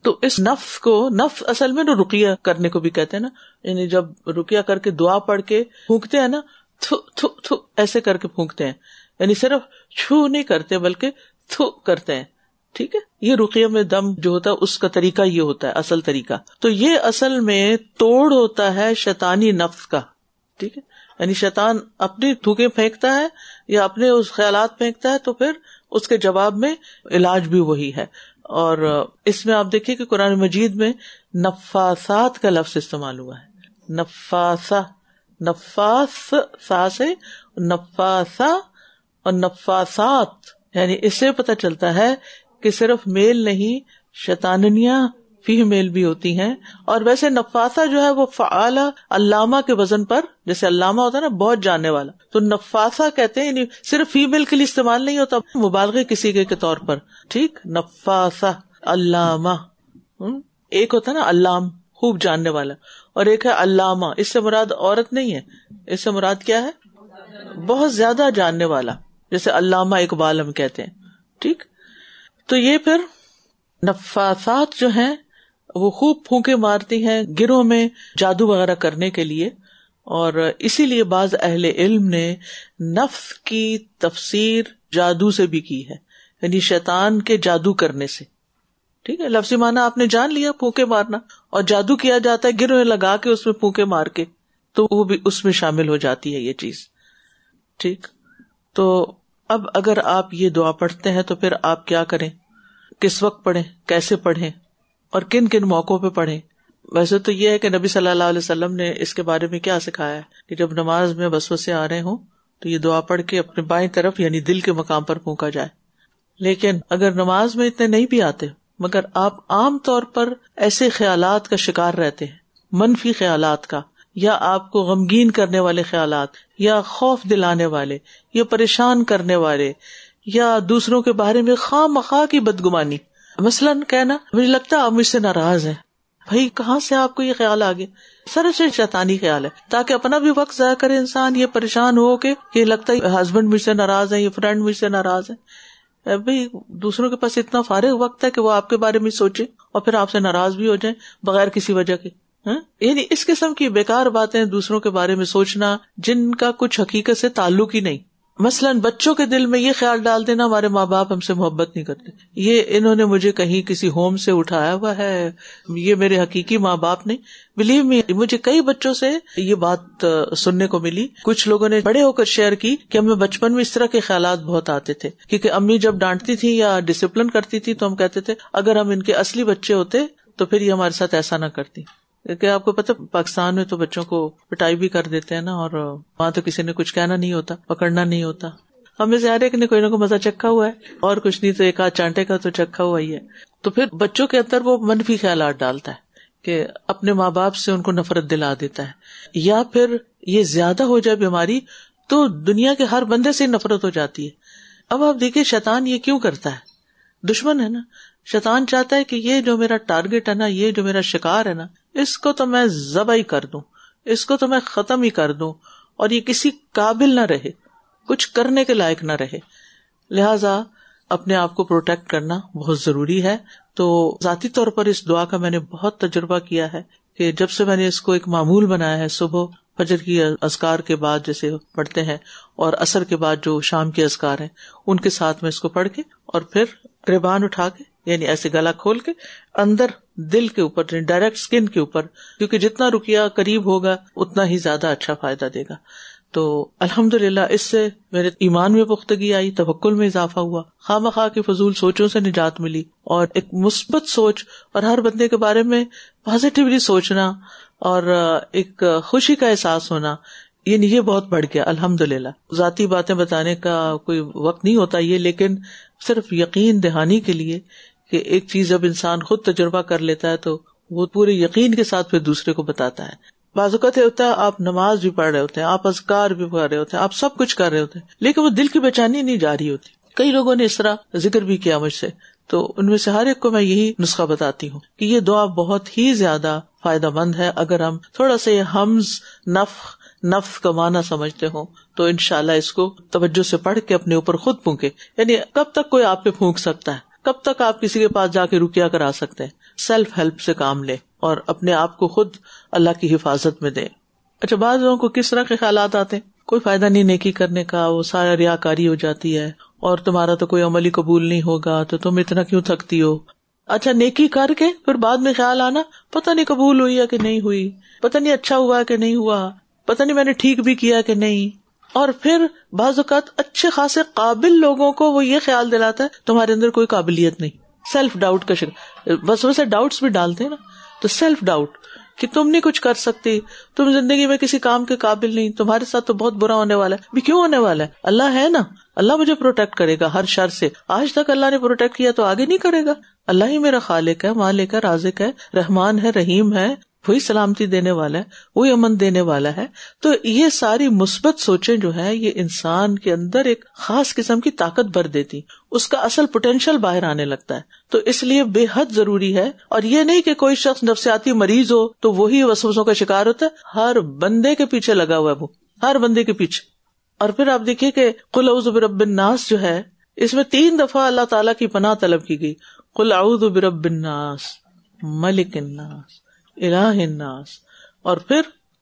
تو اس نفس کو، نفس اصل میں رقیہ کرنے کو بھی کہتے ہیں نا، یعنی جب رقیہ کر کے دعا پڑھ کے پھونکتے ہیں نا، تھو تھو تھو ایسے کر کے پھونکتے ہیں، یعنی صرف چھو نہیں کرتے بلکہ تھو کرتے ہیں. ٹھیک ہے، یہ رقیہ میں دم جو ہوتا ہے اس کا طریقہ یہ ہوتا ہے، اصل طریقہ. تو یہ اصل میں توڑ ہوتا ہے شیطانی نفس کا. ٹھیک ہے، یعنی شیطان اپنی تھوکے پھینکتا ہے یا اپنے اس خیالات پھینکتا ہے، تو پھر اس کے جواب میں علاج بھی وہی ہے. اور اس میں آپ دیکھیے کہ قرآن مجید میں نفاسات کا لفظ استعمال ہوا ہے. نفاسا، نفاس سا سے نفاسا اور نفاسات، یعنی اس سے پتہ چلتا ہے کہ صرف میل نہیں، شیطانیاں فی میل بھی ہوتی ہیں. اور ویسے نفاسا جو ہے وہ فعالہ علامہ کے وزن پر، جیسے علامہ ہوتا ہے نا بہت جاننے والا، تو نفاسا کہتے ہیں، یعنی صرف فیمیل کے لیے استعمال نہیں ہوتا، مبالغے کسی کے طور پر. ٹھیک، نفاسا علامہ. ایک ہوتا ہے نا علام، خوب جاننے والا، اور ایک ہے علامہ. اس سے مراد عورت نہیں ہے، اس سے مراد کیا ہے؟ بہت زیادہ جاننے والا، جیسے علامہ اقبال ہم کہتے ہیں. ٹھیک، تو یہ پھر نفاسات جو ہیں وہ خوب پھونکے مارتی ہیں گروہ میں جادو وغیرہ کرنے کے لیے. اور اسی لیے بعض اہل علم نے نفس کی تفسیر جادو سے بھی کی ہے، یعنی شیطان کے جادو کرنے سے. ٹھیک ہے، لفظی معنی آپ نے جان لیا، پھونکے مارنا، اور جادو کیا جاتا ہے گروہ لگا کے اس میں پھونکے مار کے، تو وہ بھی اس میں شامل ہو جاتی ہے یہ چیز. ٹھیک، تو اب اگر آپ یہ دعا پڑھتے ہیں تو پھر آپ کیا کریں، کس وقت پڑھیں، کیسے پڑھیں اور کن کن موقعوں پہ پڑھیں. ویسے تو یہ ہے کہ نبی صلی اللہ علیہ وسلم نے اس کے بارے میں کیا سکھایا ہے کہ جب نماز میں وسوسے آ رہے ہوں تو یہ دعا پڑھ کے اپنے بائیں طرف یعنی دل کے مقام پر پھونکا جائے. لیکن اگر نماز میں اتنے نہیں بھی آتے مگر آپ عام طور پر ایسے خیالات کا شکار رہتے ہیں، منفی خیالات کا، یا آپ کو غمگین کرنے والے خیالات، یا خوف دلانے والے، یا پریشان کرنے والے، یا دوسروں کے بارے میں خواہ مخواہ کی بدگمانی، مثلاً کہنا مجھے لگتا ہے آپ مجھ سے ناراض ہیں. بھائی کہاں سے آپ کو یہ خیال آگے؟ سر سے شیطانی خیال ہے، تاکہ اپنا بھی وقت ضائع کرے انسان یہ پریشان ہو کے کہ لگتا ہے ہسبینڈ مجھ سے ناراض ہے، یہ فرینڈ مجھ سے ناراض ہے. بھائی دوسروں کے پاس اتنا فارغ وقت ہے کہ وہ آپ کے بارے میں سوچے اور پھر آپ سے ناراض بھی ہو جائیں بغیر کسی وجہ کے. یعنی اس قسم کی بیکار باتیں دوسروں کے بارے میں سوچنا جن کا کچھ حقیقت سے تعلق ہی نہیں. مثلاً بچوں کے دل میں یہ خیال ڈال دینا ہمارے ماں باپ ہم سے محبت نہیں کرتے، یہ انہوں نے مجھے کہیں کسی ہوم سے اٹھایا ہوا ہے، یہ میرے حقیقی ماں باپ نہیں. بلیو می، مجھے کئی بچوں سے یہ بات سننے کو ملی. کچھ لوگوں نے بڑے ہو کر شیئر کی کہ ہمیں بچپن میں اس طرح کے خیالات بہت آتے تھے، کیونکہ امی جب ڈانٹتی تھی یا ڈسپلن کرتی تھی تو ہم کہتے تھے اگر ہم ان کے اصلی بچے ہوتے تو پھر یہ ہمارے ساتھ ایسا نہ کرتی. کہ آپ کو پتہ پاکستان میں تو بچوں کو پٹائی بھی کر دیتے ہیں نا، اور وہاں تو کسی نے کچھ کہنا نہیں ہوتا، پکڑنا نہیں ہوتا. ہمیں سے ہر ایک نے کوئی نہ کوئی مزہ چکھا ہوا ہے، اور کچھ نہیں تو ایک آدھ چانٹے کا تو چکھا ہوا ہی ہے. تو پھر بچوں کے اندر وہ منفی خیالات ڈالتا ہے کہ اپنے ماں باپ سے ان کو نفرت دلا دیتا ہے، یا پھر یہ زیادہ ہو جائے بیماری تو دنیا کے ہر بندے سے نفرت ہو جاتی ہے. اب آپ دیکھیے شیطان یہ کیوں کرتا ہے، دشمن ہے نا. شیطان چاہتا ہے کہ یہ جو میرا ٹارگٹ ہے نا، یہ جو میرا شکار ہے نا، اس کو تو میں ذبح ہی کر دوں، اس کو تو میں ختم ہی کر دوں، اور یہ کسی قابل نہ رہے، کچھ کرنے کے لائق نہ رہے. لہذا اپنے آپ کو پروٹیکٹ کرنا بہت ضروری ہے. تو ذاتی طور پر اس دعا کا میں نے بہت تجربہ کیا ہے کہ جب سے میں نے اس کو ایک معمول بنایا ہے، صبح فجر کی اذکار کے بعد جیسے پڑھتے ہیں اور عصر کے بعد جو شام کے اذکار ہیں ان کے ساتھ میں اس کو پڑھ کے اور پھر گریبان اٹھا کے یعنی ایسے گلا کھول کے اندر دل کے اوپر ڈائریکٹ اسکن کے اوپر، کیونکہ جتنا رقیہ قریب ہوگا اتنا ہی زیادہ اچھا فائدہ دے گا. تو الحمدللہ اس سے میرے ایمان میں پختگی آئی، توکل میں اضافہ ہوا، خواہ مخواہ کی فضول سوچوں سے نجات ملی، اور ایک مثبت سوچ اور ہر بندے کے بارے میں پازیٹیولی سوچنا اور ایک خوشی کا احساس ہونا، یعنی یہ بہت بڑھ گیا الحمدللہ. ذاتی باتیں بتانے کا کوئی وقت نہیں ہوتا یہ، لیکن صرف یقین دہانی کے لیے کہ ایک چیز جب انسان خود تجربہ کر لیتا ہے تو وہ پورے یقین کے ساتھ پھر دوسرے کو بتاتا ہے. بعض اوقات ہوتا ہے آپ نماز بھی پڑھ رہے ہوتے ہیں، آپ اذکار بھی پڑھ رہے ہوتے ہیں، آپ سب کچھ کر رہے ہوتے ہیں، لیکن وہ دل کی بے چینی نہیں جا رہی ہوتی. کئی لوگوں نے اس طرح ذکر بھی کیا مجھ سے، تو ان میں سے ہر ایک کو میں یہی نسخہ بتاتی ہوں کہ یہ دعا بہت ہی زیادہ فائدہ مند ہے. اگر ہم تھوڑا سا یہ حمز نفس کا معنی سمجھتے ہوں تو انشاءاللہ اس کو توجہ سے پڑھ کے اپنے اوپر خود پھونکے. یعنی کب تک کوئی آپ پہ پھونک سکتا ہے، کب تک آپ کسی کے پاس جا کے رقیہ کرا سکتے ہیں؟ سیلف ہیلپ سے کام لیں اور اپنے آپ کو خود اللہ کی حفاظت میں دیں. اچھا، بعض لوگوں کو کس طرح کے خیالات آتے ہیں، کوئی فائدہ نہیں نیکی کرنے کا، وہ سارا ریاکاری ہو جاتی ہے، اور تمہارا تو کوئی عمل ہی قبول نہیں ہوگا تو تم اتنا کیوں تھکتی ہو. اچھا، نیکی کر کے پھر بعد میں خیال آنا پتہ نہیں قبول ہوئی ہے کہ نہیں ہوئی، پتہ نہیں اچھا ہوا کہ نہیں ہوا، پتہ نہیں میں نے ٹھیک بھی کیا کہ نہیں. اور پھر بعض اوقات اچھے خاصے قابل لوگوں کو وہ یہ خیال دلاتا ہے تمہارے اندر کوئی قابلیت نہیں. سیلف ڈاؤٹ کا شکار، بس ویسے ڈاؤٹس بھی ڈالتے ہیں نا، تو سیلف ڈاؤٹ کہ تم نہیں کچھ کر سکتی، تم زندگی میں کسی کام کے قابل نہیں، تمہارے ساتھ تو بہت برا ہونے والا ہے. بھی کیوں ہونے والا ہے؟ اللہ ہے نا، اللہ مجھے پروٹیکٹ کرے گا ہر شر سے. آج تک اللہ نے پروٹیکٹ کیا تو آگے نہیں کرے گا. اللہ ہی میرا خالق ہے، مالک ہے، رازق ہے، رحمان ہے، رحیم ہے، وہی سلامتی دینے والا ہے، وہی امن دینے والا ہے. تو یہ ساری مثبت سوچیں جو ہے یہ انسان کے اندر ایک خاص قسم کی طاقت بھر دیتی، اس کا اصل پوٹینشیل باہر آنے لگتا ہے. تو اس لیے بے حد ضروری ہے. اور یہ نہیں کہ کوئی شخص نفسیاتی مریض ہو تو وہی وسوسوں کا شکار ہوتا ہے، ہر بندے کے پیچھے لگا ہوا ہے، وہ ہر بندے کے پیچھے. اور پھر آپ دیکھیے کہ قل اعوذ برب الناس جو ہے اس میں 3 دفعہ اللہ تعالیٰ کی پناہ طلب کی گئی. قل اعوذ برب الناس، ملک الناس، الہ الناس، اور پھر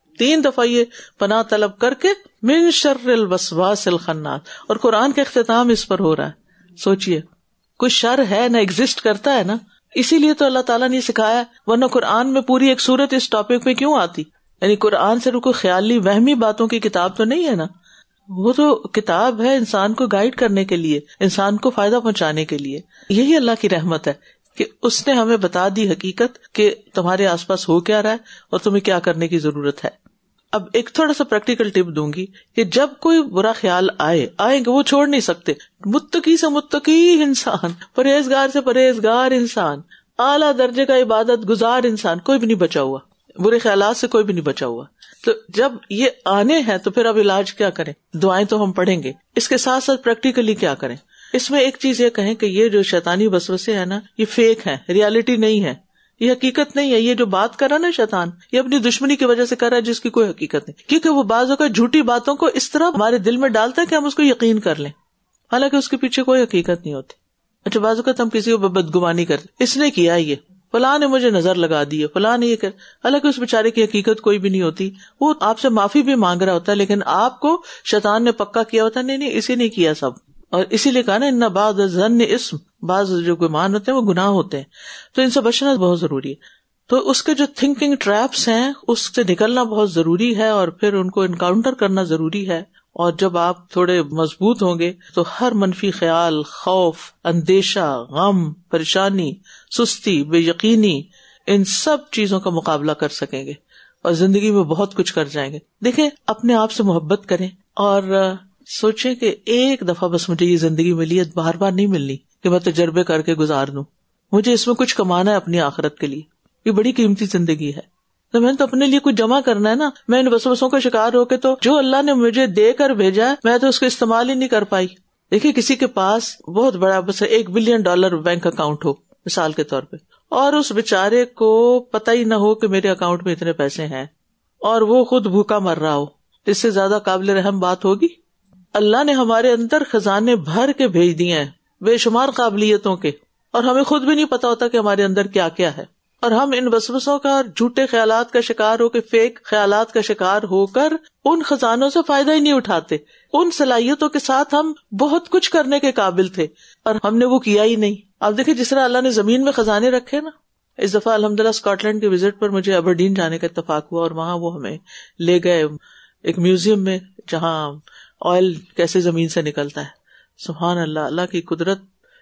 3 دفعہ یہ پناہ طلب کر کے من شر الوسواس الخناس. اور قرآن کا اختتام اس پر ہو رہا ہے. سوچئے کوئی شر ہے نہ ایگزسٹ کرتا ہے نا، اسی لیے تو اللہ تعالیٰ نے سکھایا، ورنہ قرآن میں پوری ایک سورت اس ٹاپک پہ کیوں آتی؟ یعنی قرآن صرف کوئی خیالی وہمی باتوں کی کتاب تو نہیں ہے نا، وہ تو کتاب ہے انسان کو گائیڈ کرنے کے لیے، انسان کو فائدہ پہنچانے کے لیے. یہی اللہ کی رحمت ہے کہ اس نے ہمیں بتا دی حقیقت کہ تمہارے آس پاس ہو کیا رہا ہے اور تمہیں کیا کرنے کی ضرورت ہے. اب ایک تھوڑا سا پریکٹیکل ٹپ دوں گی کہ جب کوئی برا خیال آئیں گے، وہ چھوڑ نہیں سکتے. متقی سے متقی انسان، پرہیزگار سے پرہیزگار انسان، اعلیٰ درجے کا عبادت گزار انسان، کوئی بھی نہیں بچا ہوا، برے خیالات سے کوئی بھی نہیں بچا ہوا. تو جب یہ آنے ہیں تو پھر اب علاج کیا کریں؟ دعائیں تو ہم پڑھیں گے، اس کے ساتھ ساتھ پریکٹیکلی کیا کریں؟ اس میں ایک چیز یہ کہیں کہ یہ جو شیطانی وسوسے ہیں نا، یہ فیک ہے، ریالٹی نہیں ہے، یہ حقیقت نہیں ہے. یہ جو بات کر رہا نا شیطان، یہ اپنی دشمنی کی وجہ سے کر رہا ہے جس کی کوئی حقیقت نہیں، کیونکہ وہ بعض اوقات جھوٹی باتوں کو اس طرح ہمارے دل میں ڈالتا ہے کہ ہم اس کو یقین کر لیں، حالانکہ اس کے پیچھے کوئی حقیقت نہیں ہوتی. اچھا، بعض اوقات ہم کسی کو بدگمانی کرتے، اس نے کیا یہ، فلاں نے مجھے نظر لگا دی ہے، فلاں نے یہ کر، حالانکہ اس بیچارے کی حقیقت کوئی بھی نہیں ہوتی. وہ آپ سے معافی بھی مانگ رہا ہوتا ہے لیکن آپ کو شیطان نے پکا کیا ہوتا ہے نہیں اسی نے کیا سب. اور اسی لیے کہا نا ان بعض الظن اسم، بعض جو گمان ہوتے ہیں وہ گناہ ہوتے ہیں، تو ان سے بچنا بہت ضروری ہے. تو اس کے جو تھنکنگ ٹریپس ہیں اس سے نکلنا بہت ضروری ہے اور پھر ان کو انکاؤنٹر کرنا ضروری ہے. اور جب آپ تھوڑے مضبوط ہوں گے تو ہر منفی خیال، خوف، اندیشہ، غم، پریشانی، سستی، بے یقینی، ان سب چیزوں کا مقابلہ کر سکیں گے اور زندگی میں بہت کچھ کر جائیں گے. دیکھیں، اپنے آپ سے محبت کریں اور سوچیں کہ ایک دفعہ بس مجھے یہ زندگی ملی ہے، بار بار نہیں ملنی کہ میں تجربے کر کے گزار دوں. مجھے اس میں کچھ کمانا ہے اپنی آخرت کے لیے، یہ بڑی قیمتی زندگی ہے. تو میں نے تو اپنے لیے کچھ جمع کرنا ہے نا. میں ان وسوسوں کا شکار ہو کے تو جو اللہ نے مجھے دے کر بھیجا ہے میں تو اس کو استعمال ہی نہیں کر پائی. دیکھیے کسی کے پاس بہت بڑا بس $1 بلین بینک اکاؤنٹ ہو مثال کے طور پہ، اور اس بیچارے کو پتہ ہی نہ ہو کہ میرے اکاؤنٹ میں اتنے پیسے ہیں، اور وہ خود بھوکا مر رہا ہو، اس سے زیادہ قابل رحم بات ہوگی؟ اللہ نے ہمارے اندر خزانے بھر کے بھیج دیے ہیں بے شمار قابلیتوں کے، اور ہمیں خود بھی نہیں پتا ہوتا کہ ہمارے اندر کیا کیا ہے. اور ہم ان وسوسوں کا اور جھوٹے خیالات کا شکار ہو کے، فیک خیالات کا شکار ہو کر ان خزانوں سے فائدہ ہی نہیں اٹھاتے. ان صلاحیتوں کے ساتھ ہم بہت کچھ کرنے کے قابل تھے اور ہم نے وہ کیا ہی نہیں. آپ دیکھیں جس طرح اللہ نے زمین میں خزانے رکھے نا. اس دفعہ الحمدللہ اسکاٹ لینڈ کے وزٹ پر مجھے ایبرڈین جانے کا اتفاق ہوا اور وہاں وہ ہمیں لے گئے ایک میوزیم میں جہاں آئل کیسے زمین سے نکلتا ہے. سبحان اللہ، اللہ کی قدرت.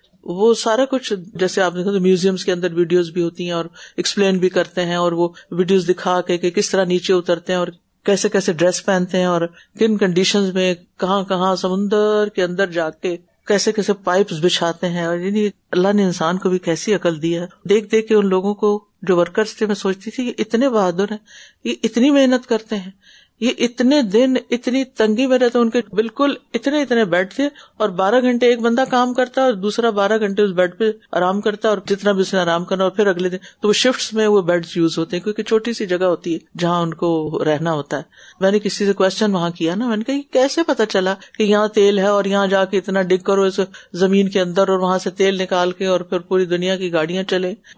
وہ سارا کچھ جیسے آپ دیکھو تو میوزیمز کے اندر ویڈیوز بھی ہوتی ہیں اور ایکسپلین بھی کرتے ہیں، اور وہ ویڈیوز دکھا کے کہ کس طرح نیچے اترتے ہیں اور کیسے کیسے ڈریس پہنتے ہیں اور کن کنڈیشنز میں کہاں کہاں سمندر کے اندر جا کے کیسے کیسے پائپس بچھاتے ہیں. اور یعنی اللہ نے انسان کو بھی کیسی عقل دی ہے. دیکھ دیکھ کے ان لوگوں کو جو ورکرز تھے میں سوچتی تھی یہ اتنے بہادر ہیں، یہ اتنی محنت کرتے ہیں، یہ اتنے دن اتنی تنگی میں رہتے. ان کے بالکل اتنے بیڈ تھے اور 12 گھنٹے ایک بندہ کام کرتا ہے اور دوسرا 12 گھنٹے اس بیڈ پہ آرام کرتا ہے، اور جتنا بھی اس نے آرام کرنا اور پھر اگلے دن تو وہ شفٹس میں وہ بیڈز یوز ہوتے ہیں کیونکہ چھوٹی سی جگہ ہوتی ہے جہاں ان کو رہنا ہوتا ہے. میں نے کسی سے کوشچن وہاں کیا نا، میں نے کہا یہ کیسے پتا چلا کہ یہاں تیل ہے اور یہاں جا کے اتنا ڈگ کرو اس زمین کے اندر اور وہاں سے تیل نکال کے اور پھر پوری دنیا کی گاڑیاں چلے. اور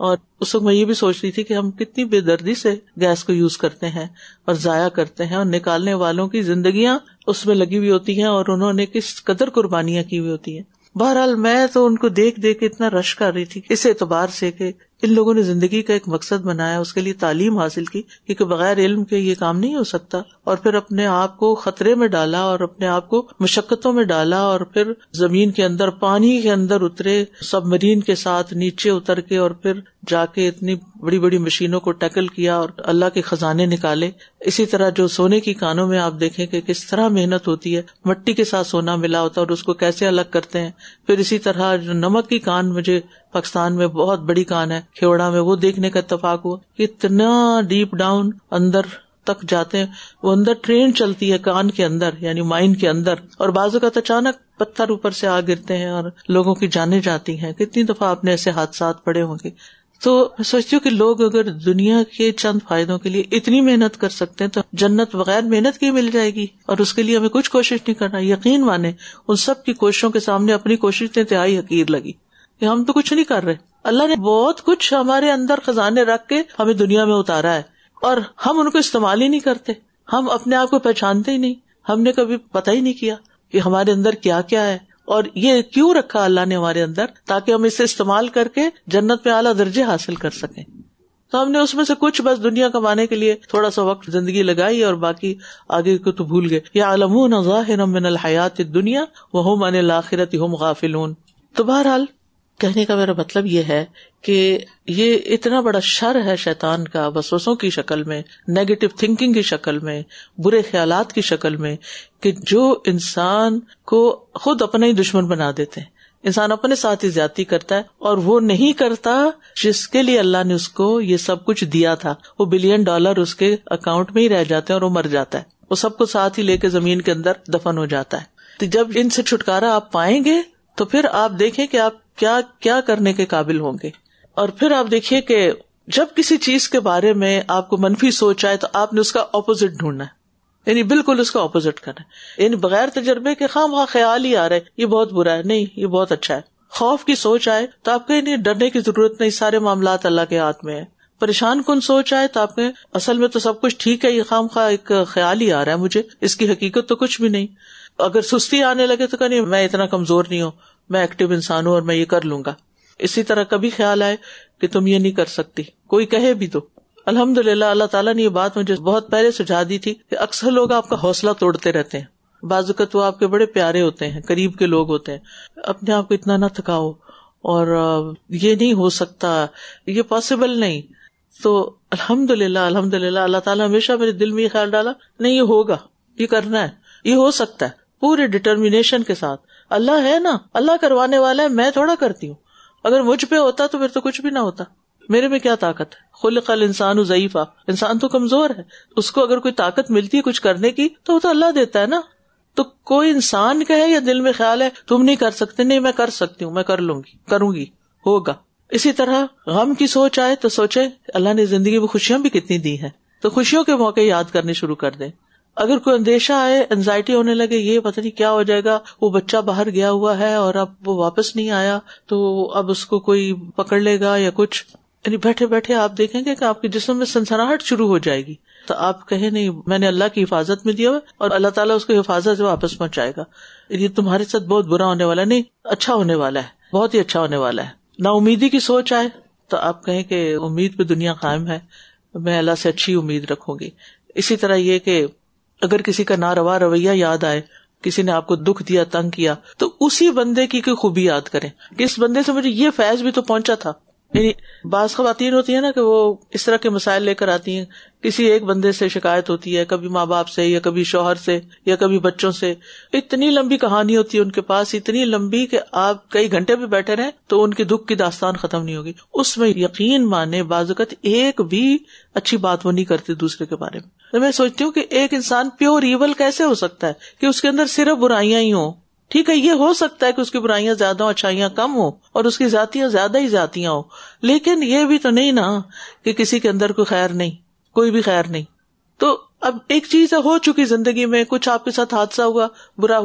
اس وقت میں یہ بھی سوچ رہی تھی کہ ہم کتنی بے دردی سے گیس کو یوز کرتے ہیں اور ضائع کرتے ہیں، اور نکالنے والوں کی زندگیاں اس میں لگی ہوئی ہوتی ہیں اور انہوں نے کس قدر قربانیاں کی ہوئی ہوتی ہیں. بہرحال میں تو ان کو دیکھ دیکھ کے اتنا رش کر رہی تھی اس اعتبار سے کہ ان لوگوں نے زندگی کا ایک مقصد بنایا، اس کے لیے تعلیم حاصل کی، کیونکہ بغیر علم کے یہ کام نہیں ہو سکتا، اور پھر اپنے آپ کو خطرے میں ڈالا اور اپنے آپ کو مشقتوں میں ڈالا، اور پھر زمین کے اندر پانی کے اندر اترے سب مرین کے ساتھ نیچے اتر کے، اور پھر جا کے اتنی بڑی بڑی مشینوں کو ٹیکل کیا اور اللہ کے خزانے نکالے. اسی طرح جو سونے کی کانوں میں آپ دیکھیں کہ کس طرح محنت ہوتی ہے، مٹی کے ساتھ سونا ملا ہوتا ہے اور اس کو کیسے الگ کرتے ہیں. پھر اسی طرح جو نمک کی کان، مجھے پاکستان میں بہت بڑی کان ہے کھیوڑا میں، وہ دیکھنے کا اتفاق ہوا کہ اتنا ڈیپ ڈاؤن اندر تک جاتے ہیں. وہ اندر ٹرین چلتی ہے کان کے اندر، یعنی مائن کے اندر، اور بعض اوقات اچانک پتھر اوپر سے آ گرتے ہیں اور لوگوں کی جانیں جاتی ہیں. کتنی دفعہ آپ نے ایسے حادثات پڑے ہوں گے. تو میں سوچتی ہوں کہ لوگ اگر دنیا کے چند فائدوں کے لیے اتنی محنت کر سکتے ہیں تو جنت بغیر محنت کی مل جائے گی، اور اس کے لیے ہمیں کچھ کوشش نہیں کرنا. یقین مانے ان سب کی کوششوں کے سامنے اپنی کوشش انتہائی حقیر لگی کہ ہم تو کچھ نہیں کر رہے. اللہ نے بہت کچھ ہمارے اندر خزانے رکھ کے ہمیں دنیا میں اتارا ہے، اور ہم ان کو استعمال ہی نہیں کرتے. ہم اپنے آپ کو پہچانتے ہی نہیں، ہم نے کبھی پتہ ہی نہیں کیا کہ ہمارے اندر کیا کیا ہے، اور یہ کیوں رکھا اللہ نے ہمارے اندر، تاکہ ہم اسے استعمال کر کے جنت میں اعلیٰ درجے حاصل کر سکیں. تو ہم نے اس میں سے کچھ بس دنیا کمانے کے لیے تھوڑا سا وقت زندگی لگائی، اور باقی آگے کو تو بھول گئے. یعلمون ظاہرا من الحیات الدنیا وہم عن الآخرۃ ہم غافلون. تو بہرحال کہنے کا میرا مطلب یہ ہے کہ یہ اتنا بڑا شر ہے شیطان کا، وسوسوں کی شکل میں، نیگیٹو تھنکنگ کی شکل میں، برے خیالات کی شکل میں، کہ جو انسان کو خود اپنا ہی دشمن بنا دیتے ہیں. انسان اپنے ساتھ ہی زیادتی کرتا ہے، اور وہ نہیں کرتا جس کے لیے اللہ نے اس کو یہ سب کچھ دیا تھا. وہ $1 بلین اس کے اکاؤنٹ میں ہی رہ جاتے ہیں اور وہ مر جاتا ہے. وہ سب کو ساتھ ہی لے کے زمین کے اندر دفن ہو جاتا ہے. تو جب ان سے چھٹکارا آپ پائیں گے تو پھر آپ دیکھیں کہ آپ کیا کیا کرنے کے قابل ہوں گے. اور پھر آپ دیکھیے کہ جب کسی چیز کے بارے میں آپ کو منفی سوچ آئے تو آپ نے اس کا اپوزٹ ڈھونڈنا ہے، یعنی بالکل اس کا اپوزٹ کرنا ہے. یعنی بغیر تجربے کے خواہ خیال ہی آ رہا ہے یہ بہت برا ہے، نہیں یہ بہت اچھا ہے. خوف کی سوچ آئے تو آپ کہیں نہیں، ڈرنے کی ضرورت نہیں، سارے معاملات اللہ کے ہاتھ میں ہے. پریشان کن سوچ آئے تو آپ نے اصل میں تو سب کچھ ٹھیک ہے، یہ خواہ ایک خیال ہی آ رہا ہے مجھے، اس کی حقیقت تو کچھ بھی نہیں. اگر سستی آنے لگے تو کہیں میں اتنا کمزور نہیں ہوں، میں ایکٹیو انسان ہوں اور میں یہ کر لوں گا. اسی طرح کبھی خیال آئے کہ تم یہ نہیں کر سکتی، کوئی کہے بھی تو. الحمدللہ اللہ تعالیٰ نے یہ بات مجھے بہت پہلے سجھا دی تھی کہ اکثر لوگ آپ کا حوصلہ توڑتے رہتے ہیں. بعض اوقات وہ آپ کے بڑے پیارے ہوتے ہیں، قریب کے لوگ ہوتے ہیں، اپنے آپ کو اتنا نہ تھکاؤ، اور یہ نہیں ہو سکتا، یہ پاسبل نہیں. تو الحمدللہ اللہ تعالیٰ ہمیشہ میرے دل میں یہ خیال ڈالا نہیں یہ ہوگا، یہ کرنا ہے، یہ ہو سکتا ہے، پورے ڈٹرمینیشن کے ساتھ. اللہ ہے نا، اللہ کروانے والا ہے، میں تھوڑا کرتی ہوں. اگر مجھ پہ ہوتا تو پھر تو کچھ بھی نہ ہوتا. میرے میں کیا طاقت ہے؟ خلق الانسان ضعیفا، انسان تو کمزور ہے. اس کو اگر کوئی طاقت ملتی ہے کچھ کرنے کی تو وہ تو اللہ دیتا ہے نا. تو کوئی انسان کہے یا دل میں خیال ہے تم نہیں کر سکتے، نہیں میں کر سکتی ہوں، میں کر لوں گی، کروں گی، ہوگا. اسی طرح غم کی سوچ آئے تو سوچے اللہ نے زندگی میں خوشیاں بھی کتنی دی ہیں، تو خوشیوں کے موقع یاد کرنے شروع کر دیں. اگر کوئی اندیشہ آئے، انزائٹی ہونے لگے، یہ پتہ نہیں کیا ہو جائے گا، وہ بچہ باہر گیا ہوا ہے اور اب وہ واپس نہیں آیا تو اب اس کو کوئی پکڑ لے گا یا کچھ، یعنی بیٹھے بیٹھے آپ دیکھیں گے کہ آپ کے جسم میں سنسناہٹ شروع ہو جائے گی. تو آپ کہیں نہیں میں نے اللہ کی حفاظت میں دیا ہوا اور اللہ تعالیٰ اس کو حفاظت سے واپس پہنچائے گا، یہ تمہارے ساتھ بہت برا ہونے والا نہیں، اچھا ہونے والا ہے، بہت ہی اچھا ہونے والا ہے. نا امیدی کی سوچ آئے تو آپ کہیں کہ امید پہ دنیا قائم ہے، میں اللہ سے اچھی امید رکھوں گی. اسی طرح یہ کہ اگر کسی کا ناروا رویہ یاد آئے، کسی نے آپ کو دکھ دیا، تنگ کیا، تو اسی بندے کی کوئی خوبی یاد کریں کہ اس بندے سے مجھے یہ فیض بھی تو پہنچا تھا. یعنی بعض خواتین ہوتی ہیں نا کہ وہ اس طرح کے مسائل لے کر آتی ہیں، کسی ایک بندے سے شکایت ہوتی ہے، کبھی ماں باپ سے یا کبھی شوہر سے یا کبھی بچوں سے، اتنی لمبی کہانی ہوتی ہے ان کے پاس، اتنی لمبی کہ آپ کئی گھنٹے بھی بیٹھے رہیں تو ان کی دکھ کی داستان ختم نہیں ہوگی. اس میں یقین مانے بعض اوقات ایک بھی اچھی بات وہ نہیں کرتی دوسرے کے بارے میں. تو میں سوچتی ہوں کہ ایک انسان پیور ایول کیسے ہو سکتا ہے کہ اس کے اندر صرف برائیاں ہی ہوں. ٹھیک ہے، یہ ہو سکتا ہے کہ اس کی برائیاں زیادہ ہوں، اچھائیاں کم ہوں، اور اس کی ذاتیاں زیادہ ہی ذاتیاں ہوں، لیکن یہ بھی تو نہیں نا کہ کسی کے اندر کوئی خیر نہیں، کوئی بھی خیر نہیں. تو اب ایک چیز ہو چکی زندگی میں، کچھ آپ کے ساتھ حادثہ ہوا، برا ہوا،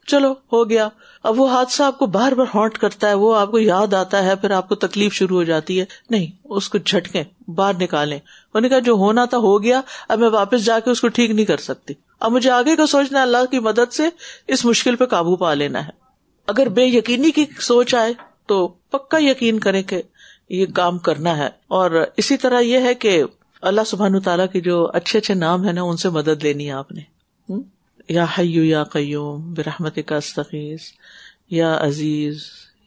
چلو ہو گیا. اب وہ حادثہ آپ کو بار بار ہانٹ کرتا ہے, وہ آپ کو یاد آتا ہے, پھر آپ کو تکلیف شروع ہو جاتی ہے. نہیں, اس کو جھٹکیں, باہر نکالیں. انہوں نے کہا جو ہونا تھا ہو گیا, اب میں واپس جا کے اس کو ٹھیک نہیں کر سکتی, اب مجھے آگے کا سوچنا, اللہ کی مدد سے اس مشکل پہ قابو پا لینا ہے. اگر بے یقینی کی سوچ آئے تو پکا یقین کریں کہ یہ کام کرنا ہے. اور اسی طرح یہ ہے کہ اللہ سبحانہ تعالیٰ کی جو اچھے اچھے نام ہے نا, ان سے مدد لینی ہے آپ نے. یا حی یا قیوم برحمتک استغیث, یا عزیز,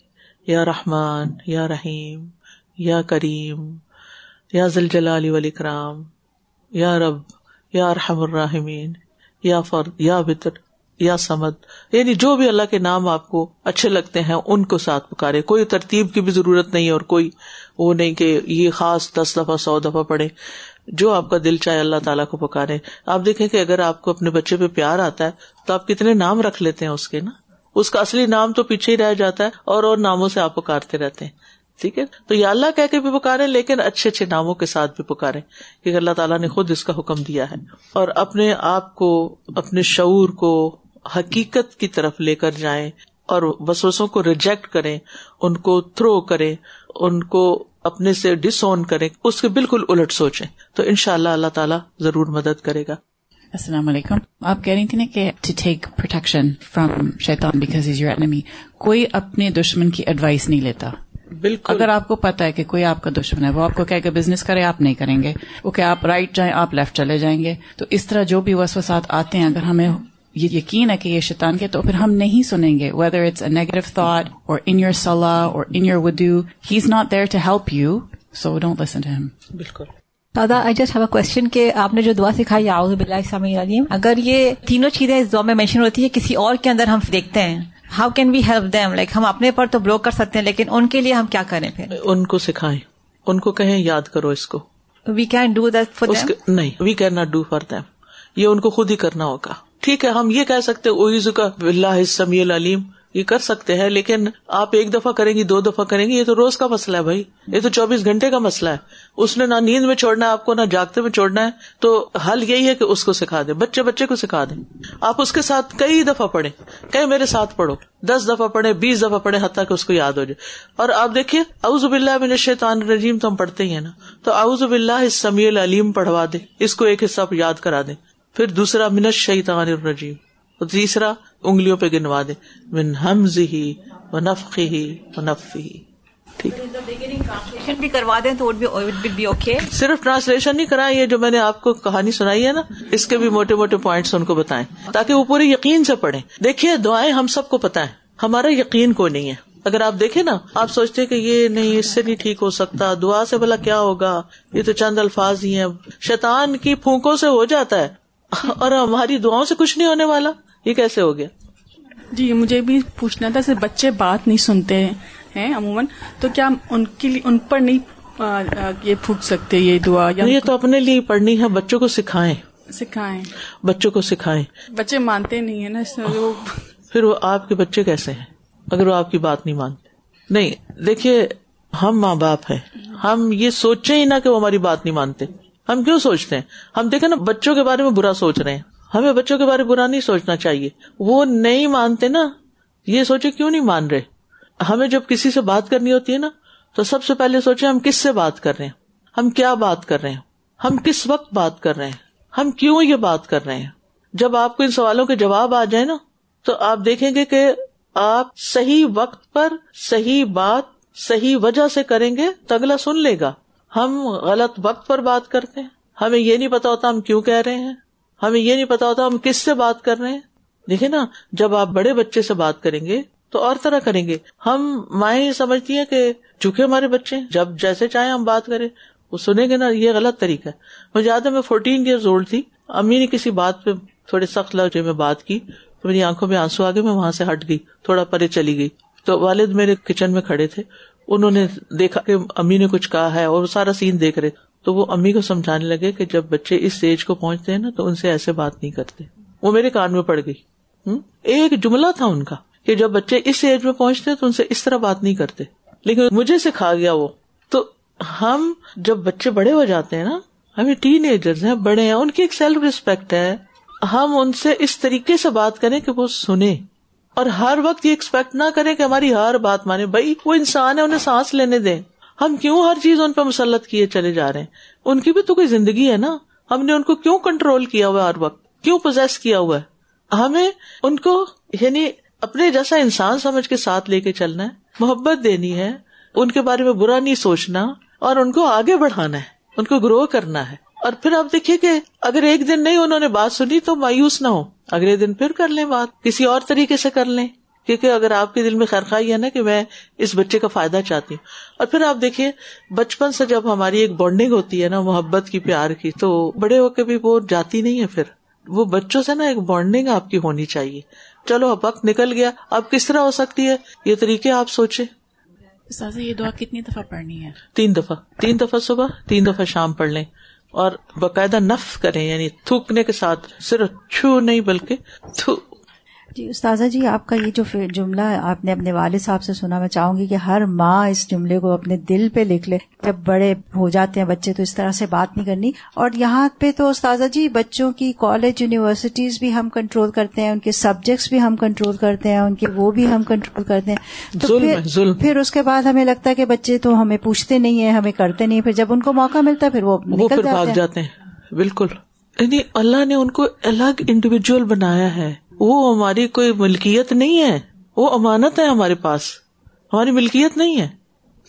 یا رحمان, یا رحیم, یا کریم, یا ذی الجلال والاکرام, یا رب, یا ارحم الراحمین, یا فرد, یا وتر, یا سمد. یعنی جو بھی اللہ کے نام آپ کو اچھے لگتے ہیں ان کو ساتھ پکارے. کوئی ترتیب کی بھی ضرورت نہیں, اور کوئی وہ نہیں کہ یہ خاص 10 دفعہ 100 دفعہ پڑھے. جو آپ کا دل چاہے اللہ تعالیٰ کو پکارے. آپ دیکھیں کہ اگر آپ کو اپنے بچے پہ پیار آتا ہے تو آپ کتنے نام رکھ لیتے ہیں اس کے نا, اس کا اصلی نام تو پیچھے ہی رہ جاتا ہے, اور ناموں سے آپ پکارتے رہتے ہیں. ٹھیک ہے, تو یا اللہ کہہ کے بھی پکارے, لیکن اچھے اچھے ناموں کے ساتھ بھی پکارے, کیونکہ اللہ تعالیٰ نے خود اس کا حکم دیا ہے. اور اپنے آپ کو, اپنے شعور کو حقیقت کی طرف لے کر جائیں, اور وسوسوں کو ریجیکٹ کریں, ان کو تھرو کریں, ان کو اپنے سے ڈس اون کریں, اس کے بالکل الٹ سوچیں, تو انشاءاللہ اللہ تعالیٰ ضرور مدد کرے گا. السلام علیکم. آپ کہہ رہی تھی نا کہ ٹو ٹیک پروٹیکشن فرام شیطان بیکاز از یور اینمی. کوئی اپنے دشمن کی ایڈوائس نہیں لیتا. بالکل. اگر آپ کو پتا ہے کہ کوئی آپ کا دشمن ہے, وہ آپ کو کہے کہ بزنس کرے, آپ نہیں کریں گے, وہ کہ آپ رائٹ جائیں, آپ لیفٹ چلے جائیں گے. تو اس طرح جو بھی وسوسات آتے ہیں, اگر ہمیں یہ یقین ہے کہ یہ شیطان کے, تو پھر ہم نہیں سنیں گے. whether it's a negative thought or in your salah or in your wudu, he's not there to help you, so don't listen to him. بالکل. دادا, I just have a question کہ آپ نے جو دعا سکھائی اعوذ باللہ السمیع العلیم, اگر یہ تینوں چیزیں اس دعا میں مینشن ہوتی ہے, کسی اور کے اندر ہم دیکھتے ہیں, how can we help them? Like ہم اپنے پر تو بلوک کر سکتے ہیں, لیکن ان کے لیے ہم کیا کریں پھر؟ ان کو سکھائیں, ان کو کہیں یاد کرو اس کو. We can do that for them? نہیں, we can not do for them, یہ ان کو خود ہی کرنا ہوگا. ٹھیک ہے, ہم یہ کہہ سکتے اعوذ باللہ السمیع العلیم, یہ کر سکتے ہیں, لیکن آپ 1 دفعہ کریں گی, 2 دفعہ کریں گی, یہ تو روز کا مسئلہ ہے بھائی, یہ تو 24 گھنٹے کا مسئلہ ہے. اس نے نہ نیند میں چھوڑنا ہے آپ کو, نہ جاگتے میں چھوڑنا ہے. تو حل یہی ہے کہ اس کو سکھا دیں, بچے کو سکھا دیں. آپ اس کے ساتھ کئی دفعہ پڑھیں, کہیں میرے ساتھ پڑھو, 10 دفعہ پڑھیں, 20 دفعہ پڑھیں, حتیٰ کہ اس کو یاد ہو جائے. اور آپ دیکھیے اعوذ باللہ من الشیطان الرجیم تو ہم پڑھتے ہی ہیں نا, تو اعوذ باللہ السمیع العلیم پڑھوا دیں, اس کو ایک حصہ یاد کرا دیں. پھر دوسرا من الشیطان الرجیم, اور تیسرا انگلیوں پہ گنوا دیں, من ہمزہ ونفخہ ونفثہ. ٹھیک, ٹرانسلیشن بھی کروا دیں تو بھی اوکے. صرف ٹرانسلیشن نہیں کرائیں, یہ جو میں نے آپ کو کہانی سنائی ہے نا, اس کے بھی موٹے موٹے پوائنٹس ان کو بتائیں, تاکہ وہ پورے یقین سے پڑھیں. دیکھیے دعائیں ہم سب کو پتہ ہے, ہمارا یقین کو نہیں ہے. اگر آپ دیکھیں نا, آپ سوچتے کہ یہ نہیں, اس سے نہیں ٹھیک ہو سکتا, دعا سے بھلا کیا ہوگا, یہ تو چند الفاظ ہی ہیں, شیطان کی پھونکوں سے ہو جاتا ہے, اور ہماری دعاؤں سے کچھ نہیں ہونے والا. یہ کیسے ہو گیا؟ جی مجھے بھی پوچھنا تھا, صرف بچے بات نہیں سنتے ہیں عموماً, تو کیا ان کے لیے ان پر نہیں یہ پھونک سکتے یہ دعا؟ یا یہ تو اپنے لیے پڑھنی ہے, بچوں کو سکھائیں, بچوں کو سکھائیں. بچے مانتے نہیں ہیں نا, پھر وہ آپ کے بچے کیسے ہیں اگر وہ آپ کی بات نہیں مانتے؟ نہیں, دیکھیے ہم ماں باپ ہیں, ہم یہ سوچیں ہی نہ کہ وہ ہماری بات نہیں مانتے. ہم کیوں سوچتے ہیں؟ ہم دیکھیں نا بچوں کے بارے میں برا سوچ رہے ہیں, ہمیں بچوں کے بارے میں برا نہیں سوچنا چاہیے. وہ نہیں مانتے نا, یہ سوچے کیوں نہیں مان رہے. ہمیں جب کسی سے بات کرنی ہوتی ہے نا, تو سب سے پہلے سوچیں ہم کس سے بات کر رہے ہیں, ہم کیا بات کر رہے ہیں, ہم کس وقت بات کر رہے ہیں, ہم کیوں یہ بات کر رہے ہیں. جب آپ کو ان سوالوں کے جواب آ جائے نا, تو آپ دیکھیں گے کہ آپ صحیح وقت پر صحیح بات صحیح وجہ سے کریں گے تو اگلا سن لے گا. ہم غلط وقت پر بات کرتے ہیں, ہمیں یہ نہیں پتا ہوتا ہم کیوں کہہ رہے ہیں, ہمیں یہ نہیں پتا ہوتا ہم کس سے بات کر رہے ہیں. دیکھیں نا, جب آپ بڑے بچے سے بات کریں گے تو اور طرح کریں گے. ہم مائیں یہ سمجھتی ہیں کہ چونکہ ہمارے بچے جب جیسے چاہیں ہم بات کریں, وہ سنیں گے نا, یہ غلط طریقہ ہے. مجھے یاد ہے میں 14 ایئرز اولڈ تھی, امی نے کسی بات پہ تھوڑے سخت لہجے میں بات کی تو میری آنکھوں میں آنسو آ گئے, میں وہاں سے ہٹ گئی, تھوڑا پرے چلی گئی. تو والد میرے کچن میں کھڑے تھے, انہوں نے دیکھا کہ امی نے کچھ کہا ہے اور سارا سین دیکھ رہے, تو وہ امی کو سمجھانے لگے کہ جب بچے اس ایج کو پہنچتے ہیں نا تو ان سے ایسے بات نہیں کرتے. وہ میرے کان میں پڑ گئی. ایک جملہ تھا ان کا کہ جب بچے اس ایج میں پہنچتے ہیں تو ان سے اس طرح بات نہیں کرتے, لیکن مجھے سکھا گیا وہ. تو ہم جب بچے بڑے ہو جاتے ہیں نا, ہمیں ٹین ایجرز ہیں, بڑے ہیں, ان کی ایک سیلف ریسپیکٹ ہے, ہم ان سے اس طریقے سے بات کریں کہ وہ سنیں. اور ہر وقت یہ ایکسپیکٹ نہ کریں کہ ہماری ہر بات مانے. بھائی وہ انسان ہے, انہیں سانس لینے دیں. ہم کیوں ہر چیز ان پہ مسلط کیے چلے جا رہے ہیں؟ ان کی بھی تو کوئی زندگی ہے نا. ہم نے ان کو کیوں کنٹرول کیا ہوا ہے, ہر وقت کیوں پوزیس کیا ہوا ہے؟ ہمیں ان کو یعنی اپنے جیسا انسان سمجھ کے ساتھ لے کے چلنا ہے, محبت دینی ہے, ان کے بارے میں برا نہیں سوچنا, اور ان کو آگے بڑھانا ہے, ان کو گرو کرنا ہے. اور پھر آپ دیکھیے کہ اگر ایک دن نہیں انہوں نے بات سنی تو مایوس نہ ہو, اگلے دن پھر کر لیں بات, کسی اور طریقے سے کر لیں. کیونکہ اگر آپ کے دل میں خیرخواہی ہے نا کہ میں اس بچے کا فائدہ چاہتی ہوں. اور پھر آپ دیکھیے بچپن سے جب ہماری ایک بانڈنگ ہوتی ہے نا, محبت کی, پیار کی, تو بڑے ہو کے بھی وہ جاتی نہیں ہے. پھر وہ بچوں سے نا ایک بانڈنگ آپ کی ہونی چاہیے. چلو اب وقت نکل گیا, اب کس طرح ہو سکتی ہے یہ طریقے آپ سوچیں. استاذہ یہ دعا کتنی دفعہ پڑھنی ہے؟ 3 دفعہ. 3 دفعہ صبح, 3 دفعہ شام پڑھ لیں, اور باقاعدہ نفخ کریں, یعنی تھوکنے کے ساتھ, صرف چھو نہیں بلکہ تھو. جی استاذہ جی, آپ کا یہ جو جملہ آپ نے اپنے والد صاحب سے سنا, میں چاہوں گی کہ ہر ماں اس جملے کو اپنے دل پہ لکھ لے. جب بڑے ہو جاتے ہیں بچے تو اس طرح سے بات نہیں کرنی. اور یہاں پہ تو استاذہ جی بچوں کی کالج یونیورسٹیز بھی ہم کنٹرول کرتے ہیں, ان کے سبجیکٹس بھی ہم کنٹرول کرتے ہیں, ان کے وہ بھی ہم کنٹرول کرتے ہیں. تو پھر اس کے بعد ہمیں لگتا ہے کہ بچے تو ہمیں پوچھتے نہیں ہیں, ہمیں کرتے نہیں. پھر جب ان کو موقع ملتا ہے پھر وہ نکل جاتے ہیں. بالکل, یعنی اللہ نے ان کو الگ انڈیویجول بنایا ہے. وہ ہماری کوئی ملکیت نہیں ہے, وہ امانت ہے ہمارے پاس, ہماری ملکیت نہیں ہے.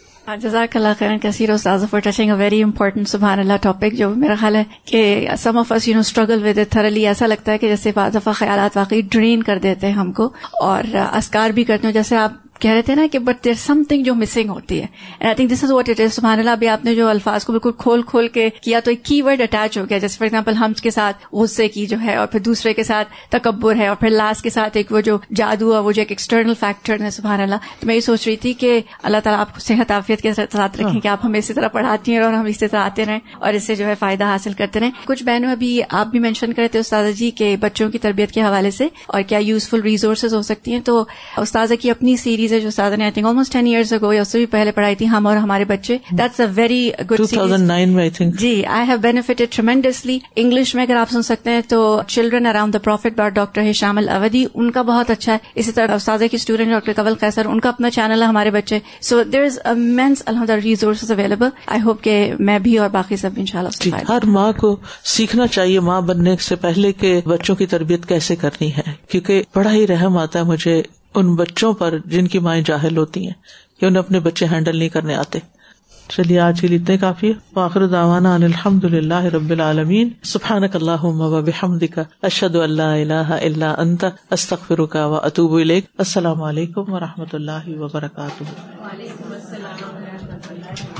جزاک اللہ خیرا کثیر استاذ for teaching a very important سبحان اللہ ٹاپک, جو میرا خیال ہے کہ some of us struggle with it thoroughly. ایسا لگتا ہے کہ جیسے بعض دفعہ خیالات واقعی ڈرین کر دیتے ہیں ہم کو, اور اذکار بھی کرتے ہیں جیسے آپ کہہ رہے تھے نا کہ بٹ دیر سم تھنگ جو مسنگ ہوتی ہے. And I think this is what it is. سبحان اللہ, ابھی آپ نے جو الفاظ کو بالکل کھول کے کیا تو ایک کی ورڈ اٹیچ ہو گیا. جیسے فار ایگزامپل حمد کے ساتھ غصے کی جو ہے, اور پھر دوسرے کے ساتھ تکبر ہے, اور پھر لاسٹ کے ساتھ ایک وہ جو جادو ہے, وہ جو ایک ایکسٹرنل فیکٹر ہے. سبحان اللہ. تو میں یہ سوچ رہی تھی کہ اللہ تعالیٰ آپ کو صحت عافیت کے ساتھ رکھیں کہ آپ ہمیں اسی طرح پڑھاتی ہیں اور ہم اسی طرح آتے رہیں اور اس سے جو ہے فائدہ حاصل کرتے رہیں. کچھ بہنوں ابھی آپ بھی مینشن کرے تھے استاذہ جی کہ بچوں کی تربیت کے حوالے سے اور کیا یوزفل ریسورسز ہو سکتی ہیں. تو استاذہ کی اپنی سیریز ہے جو استاذہ نے I think almost 10 years ago یا اس سے بھی پہلے پڑھائی تھی, ہم اور ہمارے بچے. That's a very good series. 2009 میں I think. جی, I have benefited tremendously. English میں اگر آپ سن سکتے ہیں تو Children Around the Prophet by doctor Hisham Alawadi, ان کا بہت اچھا ہے. اسی طرح استاذہ کی اسٹوڈنٹ ڈاکٹر قبل قیصر, ان کا اپنا چینل ہے ہمارے بچے. So there is immense الحمدللہ resources available. I hope کہ میں بھی اور باقی سب انشاءاللہ. ہر ماں کو سیکھنا چاہیے ماں بننے سے پہلے کہ بچوں کی تربیت کیسے کرنی ہے, کیونکہ بڑا ہی رحم آتا ہے مجھے ان بچوں پر جن کی مائیں جاہل ہوتی ہیں کہ انہیں اپنے بچے ہینڈل نہیں کرنے آتے. چلیے آج کے لیے اتنے کافی ہے. وآخر دعوانا ان الحمد للہ رب العالمین. سبحانک اللہم و بحمدک, اشہد ان لا الہ الا انت, استغفرک و اتوب الیک. السلام علیکم و رحمۃ اللہ وبرکاتہ. وعلیکم السلام و رحمۃ اللہ.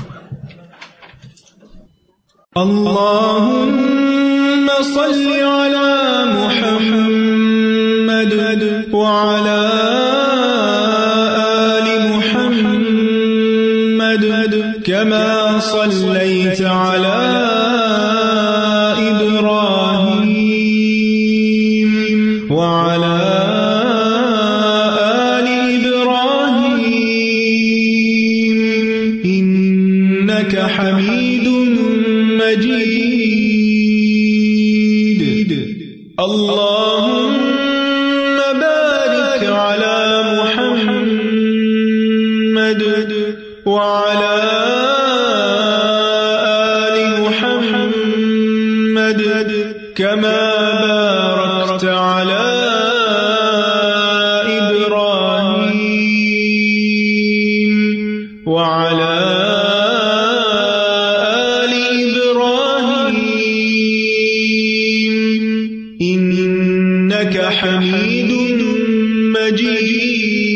اللهم صل على محمد وعلى آل محمد كما صليت على إبراهيم وعلى آل إبراهيم إنك حميد مجيد. اللهم بارك على محمد وعلى آل محمد كما باركت على إبراهيم وعلى إنك حميد مجيد.